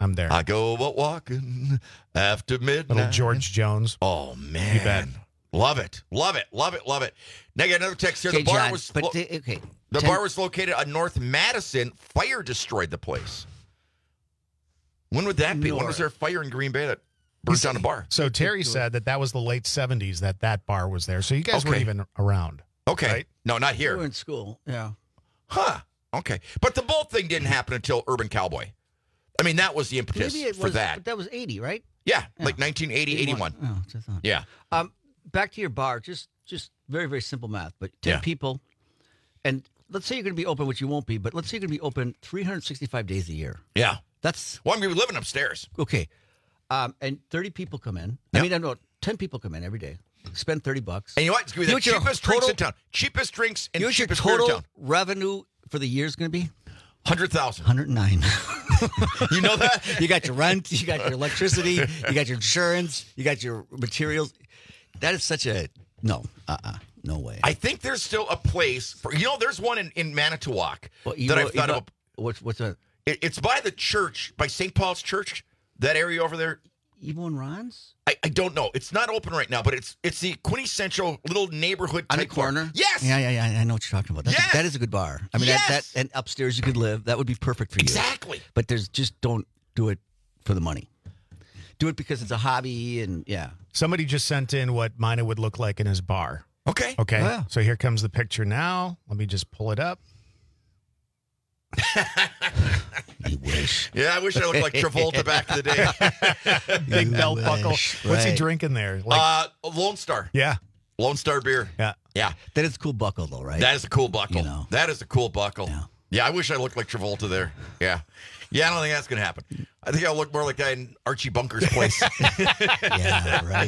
I'm there. I go walking after midnight. Little George Jones. Oh, man. You bet. Love it. Love it. Love it. Love it. Now, I got another text here. Okay, The bar John, was the bar was located on North Madison. Fire destroyed the place. When would that be? When was there a fire in Green Bay that burnt down the bar? So Terry said that was the late 70s that bar was there. So you guys weren't even around. Okay. Right? No, not We here. were in school. Yeah. Huh. Okay. But the bolt thing didn't happen until Urban Cowboy. I mean, that was the impetus Maybe it for was, that. But that was 80, right? Yeah, like 1980, 81. Oh, that's what I thought. Yeah. Back to your bar. Just very, very simple math. But 10 people, and let's say you're going to be open, which you won't be, but let's say you're going to be open 365 days a year. Yeah. That's... Well, I'm going to be living upstairs. Okay. And 30 people come in. I mean, I know 10 people come in every day. Spend $30. And you know what? It's going to be the cheapest drinks in town. Cheapest drinks and cheapest beer in total town. revenue for the year is going to be? 100,000. 109. You know that? You got your rent, you got your electricity, you got your insurance, you got your materials. That is such a... No. No way. I think there's still a place for... there's one in Manitowoc that I've thought of. What's that? It's by the church, by St. Paul's Church, that area over there. Evo and Ron's? I don't know. It's not open right now, but it's the quintessential little neighborhood On the type bar. corner? Yes. Yeah. I know what you're talking about. That is a good bar. I mean, that and upstairs you could live. That would be perfect for you. Exactly. But just don't do it for the money. Do it because it's a hobby and, yeah. Somebody just sent in what mine would look like in his bar. Okay. Okay. Oh, yeah. So here comes the picture now. Let me just pull it up. You wish. Yeah, I wish I looked like Travolta back in the day. Big belt buckle. What's he drinking there? Lone Star. Yeah. Lone Star beer. Yeah. Yeah. That is a cool buckle, though, right? That is a cool buckle. You know. That is a cool buckle. Yeah, I wish I looked like Travolta there. Yeah. Yeah, I don't think that's going to happen. I think I'll look more like that in Archie Bunker's place. Yeah, right.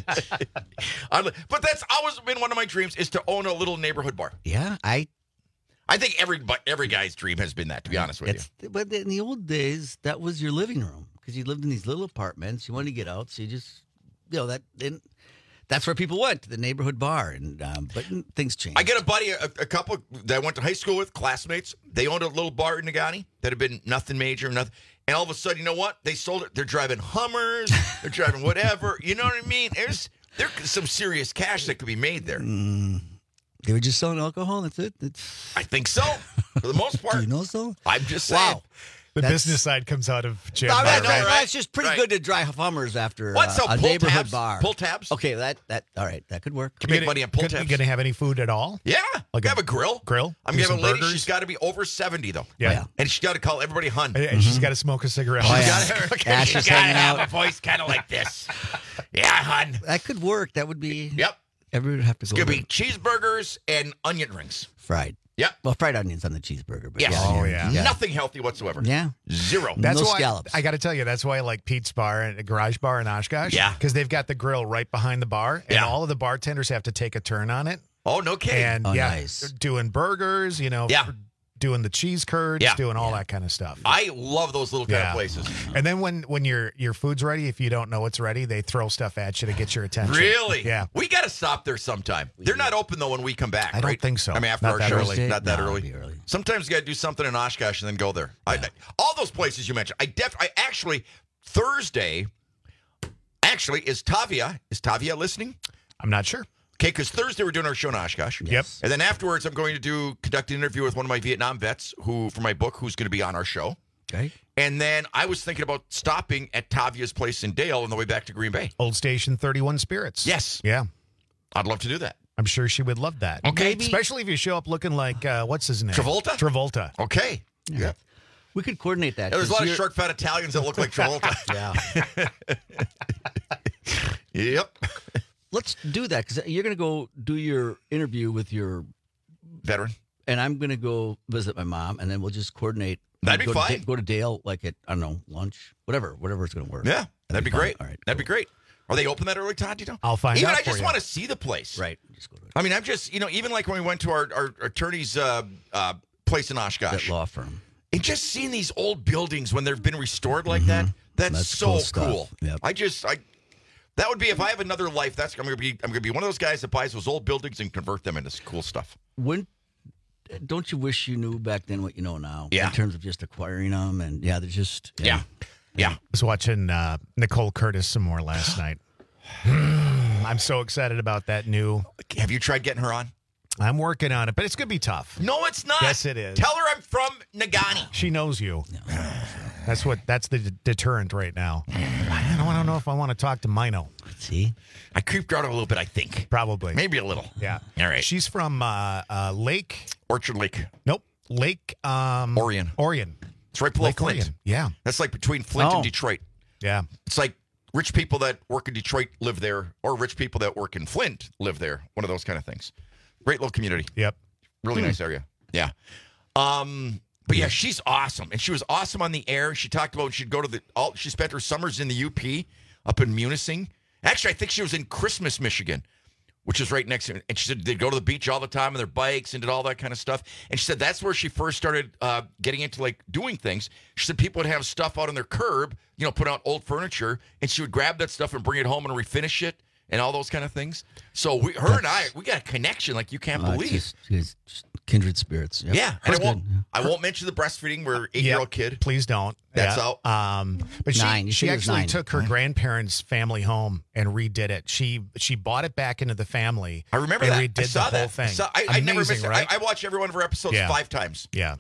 But that's always been one of my dreams is to own a little neighborhood bar. Yeah, I think every guy's dream has been that, to be honest with you. But in the old days, that was your living room because you lived in these little apartments. You wanted to get out, so you just, that's where people went, to the neighborhood bar. And but things changed. I got a buddy, a couple that I went to high school with, classmates. They owned a little bar in Negaunee that had been nothing major, nothing. And all of a sudden, you know what? They sold it. They're driving Hummers. They're driving whatever. You know what I mean? There's some serious cash that could be made there. They were just selling alcohol. That's it. I think so, for the most part. Do you know so? I'm just saying. Wow. The business side comes out of Jim. No, there, right? right? It's just pretty good to drive Hummers after What's a pull neighborhood tabs? bar. Pull tabs? Okay, that all right. That could work. Can make money on pull tabs. You going to have any food at all? Yeah. Like I have a grill. Grill? I'm Do going to have some a lady. burgers? She's got to be over 70, though. Yeah. And she's got to call everybody hun. And she's got to smoke a cigarette. Oh, yeah. She's got to have a voice kind of like this. Yeah, hun. That could work. That would be. Yep. Everyone would have to It's go. going to be cheeseburgers and onion rings. fried. Yep. Well, fried onions on the cheeseburger. But Yes. yeah. Nothing healthy whatsoever. Yeah. Zero. That's No why scallops. I got to tell you, that's why I like Pete's Bar and a Garage Bar in Oshkosh. Yeah. Because they've got the grill right behind the bar, and all of the bartenders have to take a turn on it. Oh, no kidding. And nice. doing burgers, doing the cheese curds, doing all that kind of stuff. I love those little kind of places. And then when your food's ready, if you don't know it's ready, they throw stuff at you to get your attention. Really? Yeah. We got to stop there sometime. They're not open, though, when we come back, I don't right? think so. I mean, after Not our that show. early. Not that No, early. it'll be early. Sometimes you got to do something in Oshkosh and then go there. All those places you mentioned. I actually, Thursday, is Tavia listening? I'm not sure. Okay, because Thursday we're doing our show in Oshkosh. Yep. And then afterwards, I'm going to conduct an interview with one of my Vietnam vets for my book, who's going to be on our show. Okay. And then I was thinking about stopping at Tavia's place in Dale on the way back to Green Bay. Old Station 31 Spirits. Yes. Yeah. I'd love to do that. I'm sure she would love that. Okay. Especially if you show up looking like, what's his name? Travolta? Okay. Yeah. We could coordinate that. Yeah, there's a lot of 'cause short, fat Italians that look like Travolta. Yep. Let's do that because you're going to go do your interview with your veteran, and I'm going to go visit my mom, and then we'll just coordinate. That'd be go fine. Go to Dale like at, I don't know, lunch, whatever it's going to work. Yeah, that'd be fun. great. All right, that'd be great. Are they open that early, Todd? Do you know? I'll find even out I for just you. want to see the place. Right. Just go to it. I mean, I'm just, even like when we went to our attorney's place in Oshkosh. That law firm. And just seeing these old buildings when they've been restored like that, that's so cool stuff. cool. Yep. That would be, if I have another life, I'm going to be one of those guys that buys those old buildings and convert them into cool stuff. Don't you wish you knew back then what you know now? Yeah. In terms of just acquiring them, and there's just Yeah. Yeah. I was watching Nicole Curtis some more last night. I'm so excited about that new. Have you tried getting her on? I'm working on it, but it's going to be tough. No, it's not. Yes, it is. Tell her I'm from Nagani. She knows you. That's the deterrent right now. I don't know if I want to talk to Mino. See? I creeped her out a little bit, I think. Probably. Maybe a little. Yeah. All right. She's from Lake. Orchard Lake. Nope. Lake. Orion. It's right below Lake Flint. Orion. Yeah. That's like between Flint and Detroit. Yeah. It's like rich people that work in Detroit live there, or rich people that work in Flint live there. One of those kind of things. Great little community. Yep. Really nice area. Yeah. But yeah, she's awesome. And she was awesome on the air. She talked about she'd go to she spent her summers in the UP up in Munising. Actually, I think she was in Christmas, Michigan, which is right next to it. And she said they'd go to the beach all the time on their bikes and did all that kind of stuff. And she said that's where she first started getting into like doing things. She said people would have stuff out on their curb, put out old furniture, and she would grab that stuff and bring it home and refinish it and all those kind of things. So we got a connection like you can't believe. Just kindred spirits. Yep. Yeah, and I won't mention the breastfeeding where 8-year-old kid. Please don't. That's out. But she actually took her grandparents' family home and redid it. She bought it back into the family. I remember and that. redid I saw the whole that. thing. I never missed it. Right? I watched every one of her episodes 5 times. Yeah.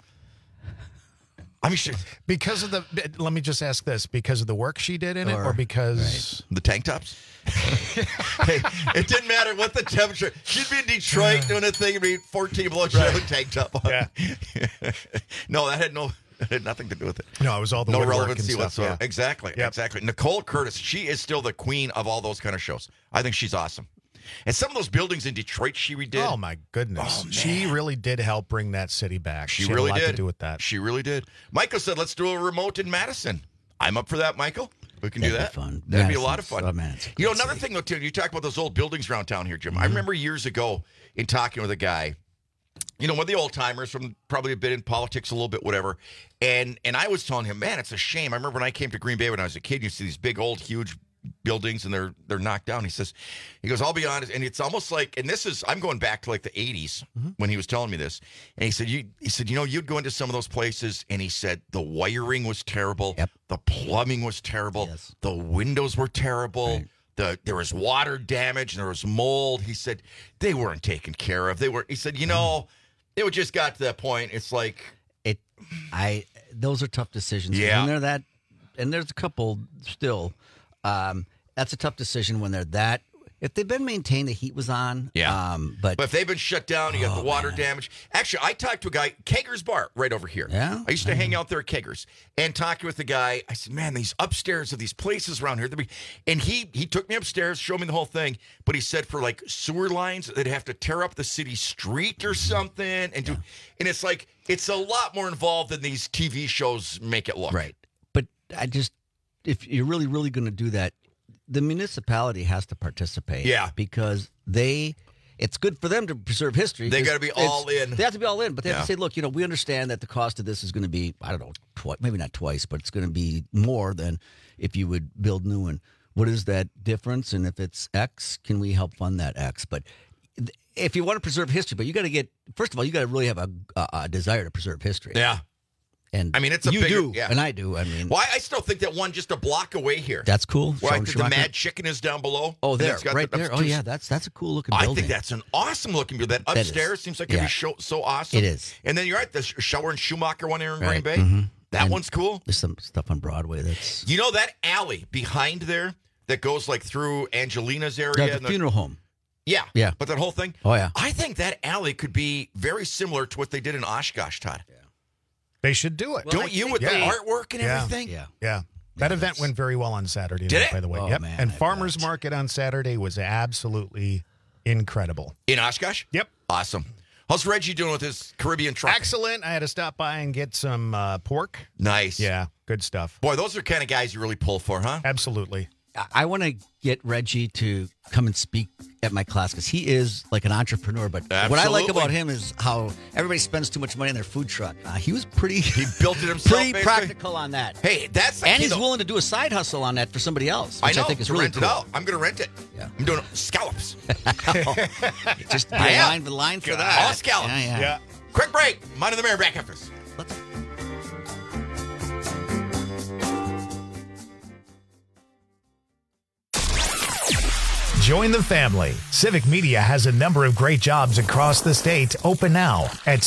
I mean, because of let me just ask this: because of the work she did in it, or because the tank tops? Hey, it didn't matter what the temperature. She'd be in Detroit doing a thing and be 14 below. She had a tank top on. Yeah. No, that had nothing to do with it. No, it was all the no woodwork relevancy and stuff. whatsoever. Yeah. Exactly. Nicole Curtis, she is still the queen of all those kind of shows. I think she's awesome. And some of those buildings in Detroit she redid. Oh, my goodness. She really did help bring that city back. She had really a lot did. to do with that. She really did. Michael said, let's do a remote in Madison. I'm up for that, Michael. We can do that. Fun. That'd be a lot of fun. Madison. Another thing, though, too, you talk about those old buildings around town here, Jim. I remember years ago in talking with a guy, one of the old timers from probably a bit in politics, a little bit, whatever. And I was telling him, man, it's a shame. I remember when I came to Green Bay when I was a kid, you see these big, old, huge buildings and they're knocked down. He goes, I'll be honest, and it's almost like, and I'm going back to like the 80s when he was telling me this, and he said you'd go into some of those places, and he said the wiring was terrible, the plumbing was terrible, the windows were terrible, there was water damage and there was mold. He said they weren't taken care of. He said it just got to that point. It's like those are tough decisions. Yeah, and there's a couple still. That's a tough decision when they're that. If they've been maintained, the heat was on. Yeah. But if they've been shut down, you got the water damage. Actually, I talked to a guy, Keggers Bar, right over here. Yeah. I used to hang out there at Keggers and talking with the guy. I said, man, these upstairs of these places around here. And he took me upstairs, showed me the whole thing. But he said for like sewer lines, they'd have to tear up the city street or something. And it's like, it's a lot more involved than these TV shows make it look. Right. But if you're really, really going to do that, the municipality has to participate. Yeah. Because it's good for them to preserve history. They got to be all in. They have to be all in, but they have to say, look, we understand that the cost of this is going to be, I don't know, maybe not twice, but it's going to be more than if you would build new. And what is that difference? And if it's X, can we help fund that X? But if you want to preserve history, but you got to first of all, you got to really have a desire to preserve history. Yeah. And I mean, it's a you bigger, do, and I do. I mean, I still think that one just a block away here. That's cool. Where the Mad Chicken is down below. Oh, there, right there. Oh, yeah, that's a cool looking building. I think that's an awesome looking building. That upstairs seems like it'd be so awesome. It is. And then you're right, the Shower and Schumacher one here in Green Bay. Mm-hmm. That one's cool. There's some stuff on Broadway that's. That alley behind there that goes like through Angelina's area, the funeral home. Yeah, yeah. But that whole thing. Oh yeah. I think that alley could be very similar to what they did in Oshkosh, Todd. Yeah. They should do it. Don't you with the artwork and everything? Yeah. That event went very well on Saturday night, by the way. Oh, yep. man, and Farmers Market on Saturday was absolutely incredible. In Oshkosh? Yep. Awesome. How's Reggie doing with his Caribbean truck? Excellent. I had to stop by and get some pork. Nice. Yeah, good stuff. Boy, those are the kind of guys you really pull for, huh? Absolutely. I want to get Reggie to come and speak at my class because he is like an entrepreneur. But what I like about him is how everybody spends too much money on their food truck. He was he built it himself. Pretty practical on that. Hey, that's the and key, he's willing to do a side hustle on that for somebody else. Which I know. I think is to really rent cool. it out. I'm going to rent it. Yeah. I'm doing scallops. Just be a line for that. All scallops. Yeah. Quick break. Mind of the Mayor back after this. Join the family. Civic Media has a number of great jobs across the state open now at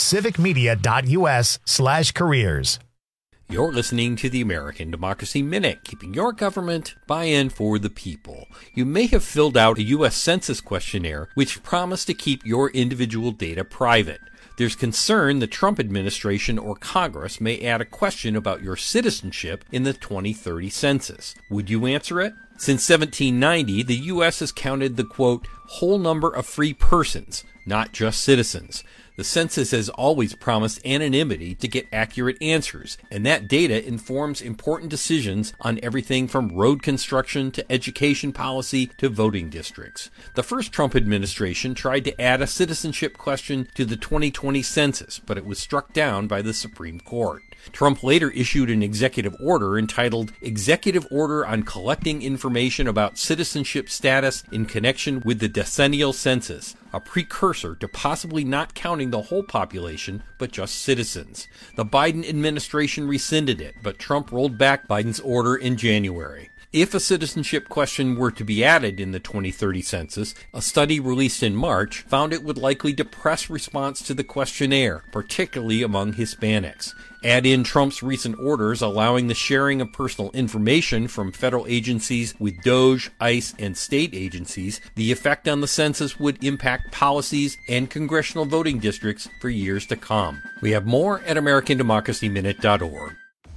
civicmedia.us/careers. You're listening to the American Democracy Minute, keeping your government by and for the people. You may have filled out a U.S. Census questionnaire which promised to keep your individual data private. There's concern the Trump administration or Congress may add a question about your citizenship in the 2030 census. Would you answer it? Since 1790, the U.S. has counted the, quote, whole number of free persons, not just citizens. The census has always promised anonymity to get accurate answers, and that data informs important decisions on everything from road construction to education policy to voting districts. The first Trump administration tried to add a citizenship question to the 2020 census, but it was struck down by the Supreme Court. Trump later issued an executive order entitled Executive Order on Collecting Information About Citizenship Status in Connection with the Decennial Census, a precursor to possibly not counting the whole population, but just citizens. The Biden administration rescinded it, but Trump rolled back Biden's order in January. If a citizenship question were to be added in the 2030 census, a study released in March found it would likely depress response to the questionnaire, particularly among Hispanics. Add in Trump's recent orders allowing the sharing of personal information from federal agencies with DOJ, ICE, and state agencies, the effect on the census would impact policies and congressional voting districts for years to come. We have more at AmericanDemocracyMinute.org.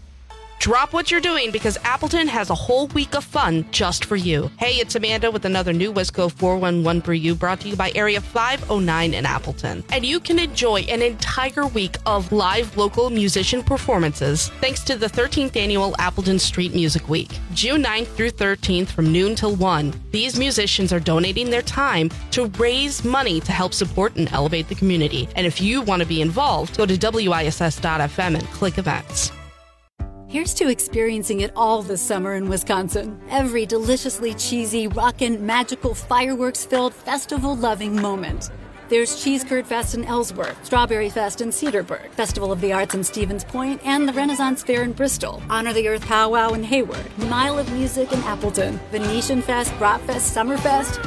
Drop what you're doing because Appleton has a whole week of fun just for you. Hey, it's Amanda with another new Wisco 411 for you, brought to you by Area 509 in Appleton. And you can enjoy an entire week of live local musician performances thanks to the 13th annual Appleton Street Music Week. June 9th through 13th from noon till 1. These musicians are donating their time to raise money to help support and elevate the community. And if you want to be involved, go to WISS.FM and click events. Here's to experiencing it all this summer in Wisconsin. Every deliciously cheesy, rockin', magical, fireworks-filled, festival-loving moment. There's Cheese Curd Fest in Ellsworth, Strawberry Fest in Cedarburg, Festival of the Arts in Stevens Point, and the Renaissance Fair in Bristol, Honor the Earth Powwow in Hayward, Mile of Music in Appleton, Venetian Fest, Bratfest, Summerfest.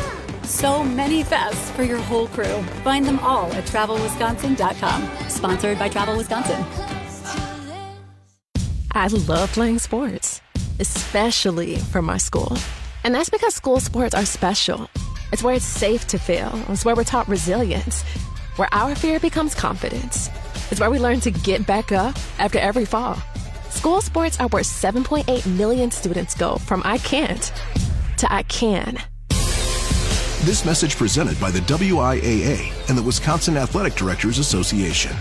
So many fests for your whole crew. Find them all at TravelWisconsin.com. Sponsored by Travel Wisconsin. I love playing sports, especially for my school. And that's because school sports are special. It's where it's safe to fail. It's where we're taught resilience, where our fear becomes confidence. It's where we learn to get back up after every fall. School sports are where 7.8 million students go from I can't to I can. This message presented by the WIAA and the Wisconsin Athletic Directors Association.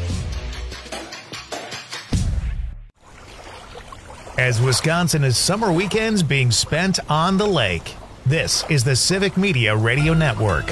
As Wisconsin is summer weekends being spent on the lake, this is the Civic Media Radio Network.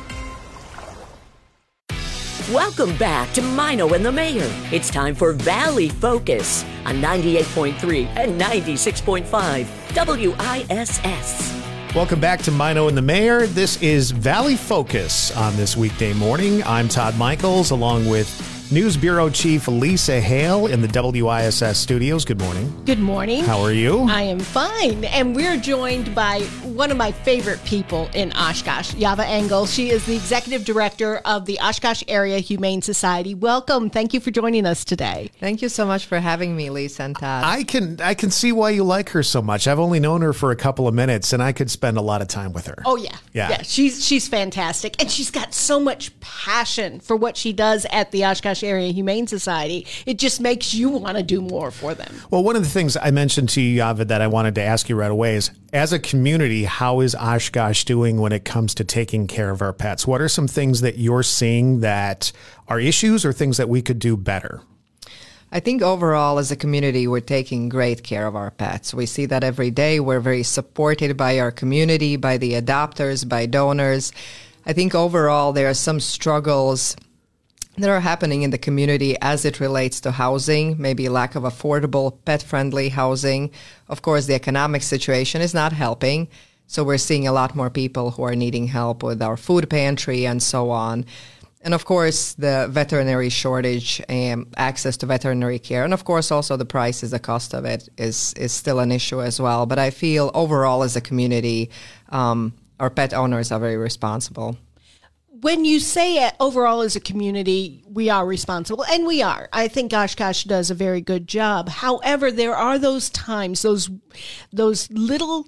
Welcome back to Mino and the Mayor. It's time for Valley Focus on 98.3 and 96.5 WISS. Welcome back to Mino and the Mayor. This is Valley Focus on this weekday morning. I'm Todd Michaels, along with News Bureau Chief Lisa Hale in the WISS studios. Good morning. Good morning. How are you? I am fine. And we're joined by one of my favorite people in Oshkosh, Yava Engel. She is the Executive Director of the Oshkosh Area Humane Society. Welcome. Thank you for joining us today. Thank you so much for having me, Lisa and Todd. I can see why you like her so much. I've only known her for a couple of minutes, and I could spend a lot of time with her. Oh, yeah. Yeah, she's fantastic. And she's got so much passion for what she does at the Oshkosh Area Humane Society. It just makes you want to do more for them. Well, one of the things I mentioned to you, Yava, that I wanted to ask you right away is, as a community, how is Oshkosh doing when it comes to taking care of our pets? What are some things that you're seeing that are issues or things that we could do better? I think overall, as a community, we're taking great care of our pets. We see that every day. We're very supported by our community, by the adopters, by donors. I think overall, there are some struggles that are happening in the community as it relates to housing, maybe lack of affordable, pet-friendly housing. Of course, the economic situation is not helping, so we're seeing a lot more people who are needing help with our food pantry and so on. And of course, the veterinary shortage and access to veterinary care. And of course, also the prices, the cost of it is still an issue as well. But I feel overall as a community, our pet owners are very responsible. When you say overall as a community, we are responsible, and we are. I think Oshkosh does a very good job. However, there are those times, those little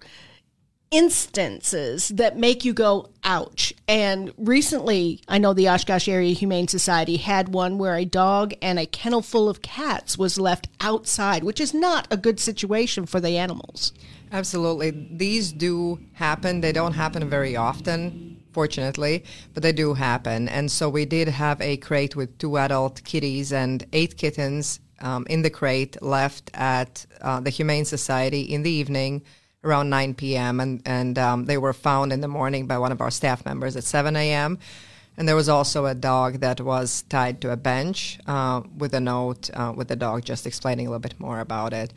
instances that make you go, ouch. And recently, I know the Oshkosh Area Humane Society had one where a dog and a kennel full of cats was left outside, which is not a good situation for the animals. Absolutely. These do happen. They don't happen very often, fortunately, but they do happen. And so we did have a crate with 2 adult kitties and 8 kittens in the crate left at the Humane Society in the evening around 9 p.m. And they were found in the morning by one of our staff members at 7 a.m. And there was also a dog that was tied to a bench with a note with the dog just explaining a little bit more about it.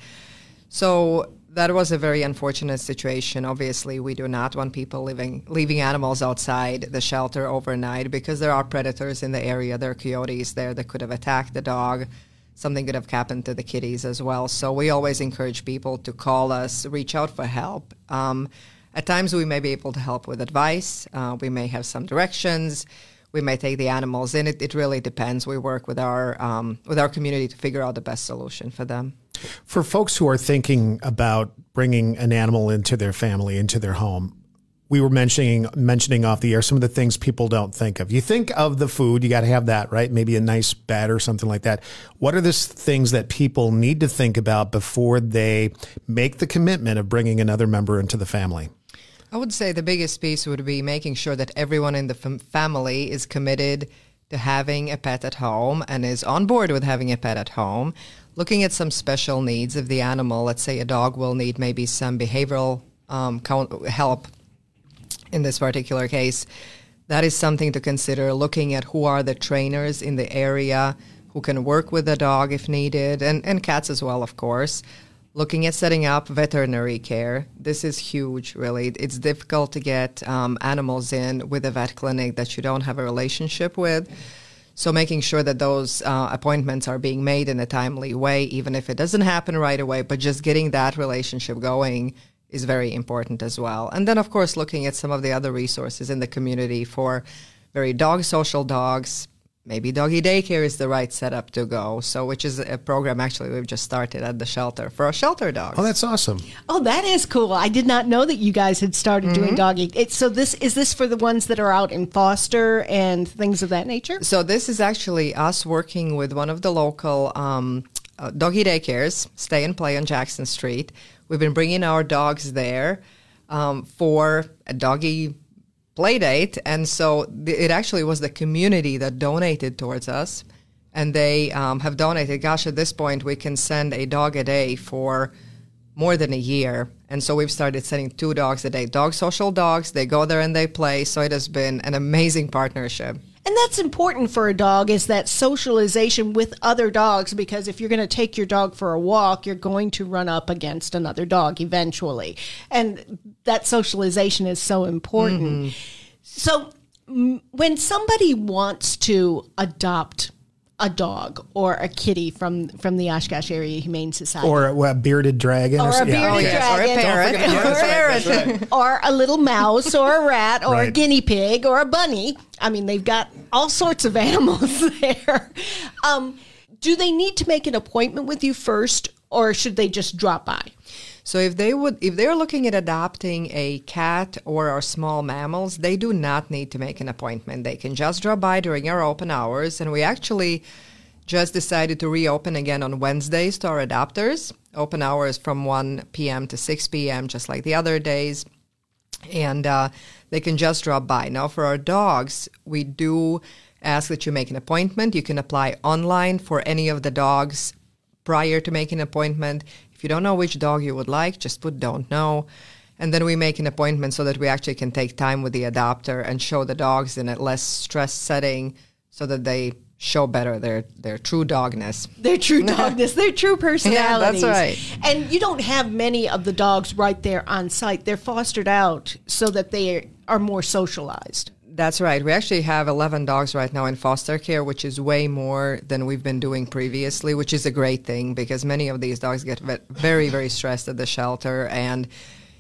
So that was a very unfortunate situation. Obviously, we do not want people leaving animals outside the shelter overnight because there are predators in the area. There are coyotes there that could have attacked the dog. Something could have happened to the kitties as well. So we always encourage people to call us, reach out for help. At times, we may be able to help with advice. We may have some directions. We may take the animals in. It really depends. We work with our community to figure out the best solution for them. For folks who are thinking about bringing an animal into their family, into their home, we were mentioning off the air some of the things people don't think of. You think of the food, you got to have that, right? Maybe a nice bed or something like that. What are the things that people need to think about before they make the commitment of bringing another member into the family? I would say the biggest piece would be making sure that everyone in the family is committed to having a pet at home and is on board with having a pet at home. Looking at some special needs of the animal. Let's say a dog will need maybe some behavioral help in this particular case. That is something to consider, looking at who are the trainers in the area who can work with the dog if needed, and cats as well, of course. Looking at setting up veterinary care. This is huge, really. It's difficult to get animals in with a vet clinic that you don't have a relationship with. So making sure that those appointments are being made in a timely way, even if it doesn't happen right away, but just getting that relationship going is very important as well. And then, of course, looking at some of the other resources in the community for very social dogs. Maybe doggy daycare is the right setup to go. So, which is a program actually we've just started at the shelter for our shelter dogs. Oh, that's awesome. Oh, that is cool. I did not know that you guys had started doing doggy. So is this for the ones that are out in foster and things of that nature? So this is actually us working with one of the local doggy daycares, Stay and Play on Jackson Street. We've been bringing our dogs there for a doggy play date, and so it actually was the community that donated towards us, and they have donated. Gosh, at this point, we can send a dog a day for more than a year, and so we've started sending 2 dogs a day. Social dogs, they go there and they play, so it has been an amazing partnership. And that's important for a dog, is that socialization with other dogs, because if you're going to take your dog for a walk, you're going to run up against another dog eventually. And that socialization is so important. So when somebody wants to adopt a dog or a kitty from the Oshkosh Area Humane Society. Or a bearded dragon. Or a bearded dragon. Or a little mouse or a rat or a guinea pig or a bunny. I mean, they've got all sorts of animals there. Do they need to make an appointment with you first, or should they just drop by? So if they're looking at adopting a cat or our small mammals, they do not need to make an appointment. They can just drop by during our open hours, and we actually just decided to reopen again on Wednesdays to our adopters. Open hours from 1 p.m. to 6 p.m., just like the other days, and they can just drop by. Now, for our dogs, we do ask that you make an appointment. You can apply online for any of the dogs prior to making an appointment. If you don't know which dog you would like, just put don't know. And then we make an appointment so that we actually can take time with the adopter and show the dogs in a less stressed setting so that they show better their true dogness. Their true dogness, their true personalities. Yeah, that's right. And you don't have many of the dogs right there on site. They're fostered out so that they are more socialized. That's right. We actually have 11 dogs right now in foster care, which is way more than we've been doing previously, which is a great thing because many of these dogs get very, very stressed at the shelter. And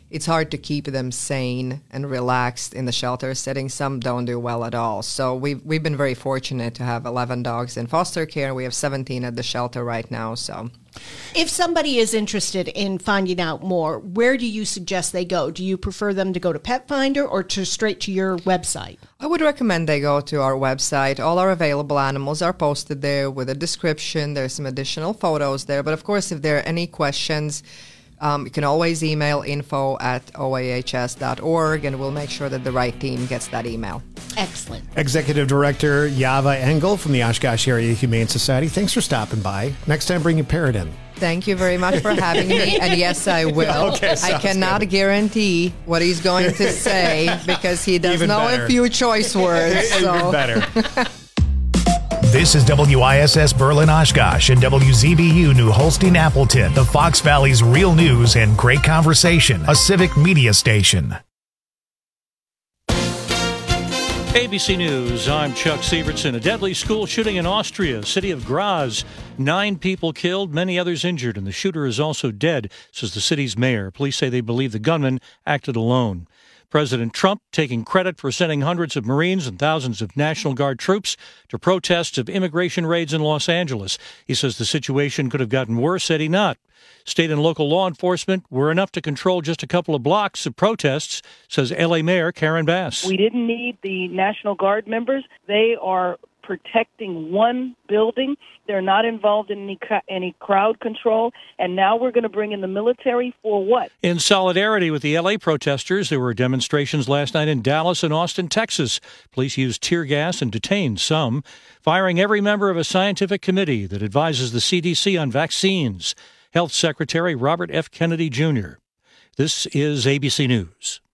it's hard to keep them sane and relaxed in the shelter setting. Some don't do well at all. So we've been very fortunate to have 11 dogs in foster care. We have 17 at the shelter right now. So, if somebody is interested in finding out more, where do you suggest they go? Do you prefer them to go to Pet Finder or straight to your website? I would recommend they go to our website. All our available animals are posted there with a description. There's some additional photos there. But of course, if there are any questions, you can always email info@oahs.org, and we'll make sure that the right team gets that email. Excellent. Executive Director Yava Engel from the Oshkosh Area Humane Society. Thanks for stopping by. Next time, bring your parrot in. Thank you very much for having me. And yes, I will. Okay, I cannot guarantee what he's going to say because he does know a few choice words. Even better. This is WISS Berlin Oshkosh and WZBU New Holstein Appleton, the Fox Valley's real news and great conversation, a civic media station. ABC News, I'm Chuck Sievertson. A deadly school shooting in Austria, city of Graz. 9 people killed, many others injured, and the shooter is also dead, says the city's mayor. Police say they believe the gunman acted alone. President Trump taking credit for sending hundreds of Marines and thousands of National Guard troops to protests of immigration raids in Los Angeles. He says the situation could have gotten worse had he not. State and local law enforcement were enough to control just a couple of blocks of protests, says L.A. Mayor Karen Bass. We didn't need the National Guard members. They are protecting one building. They're not involved in any crowd control. And now we're going to bring in the military for what? In solidarity with the L.A. protesters, there were demonstrations last night in Dallas and Austin, Texas. Police used tear gas and detained some, firing every member of a scientific committee that advises the CDC on vaccines. Health Secretary Robert F. Kennedy Jr. This is ABC News.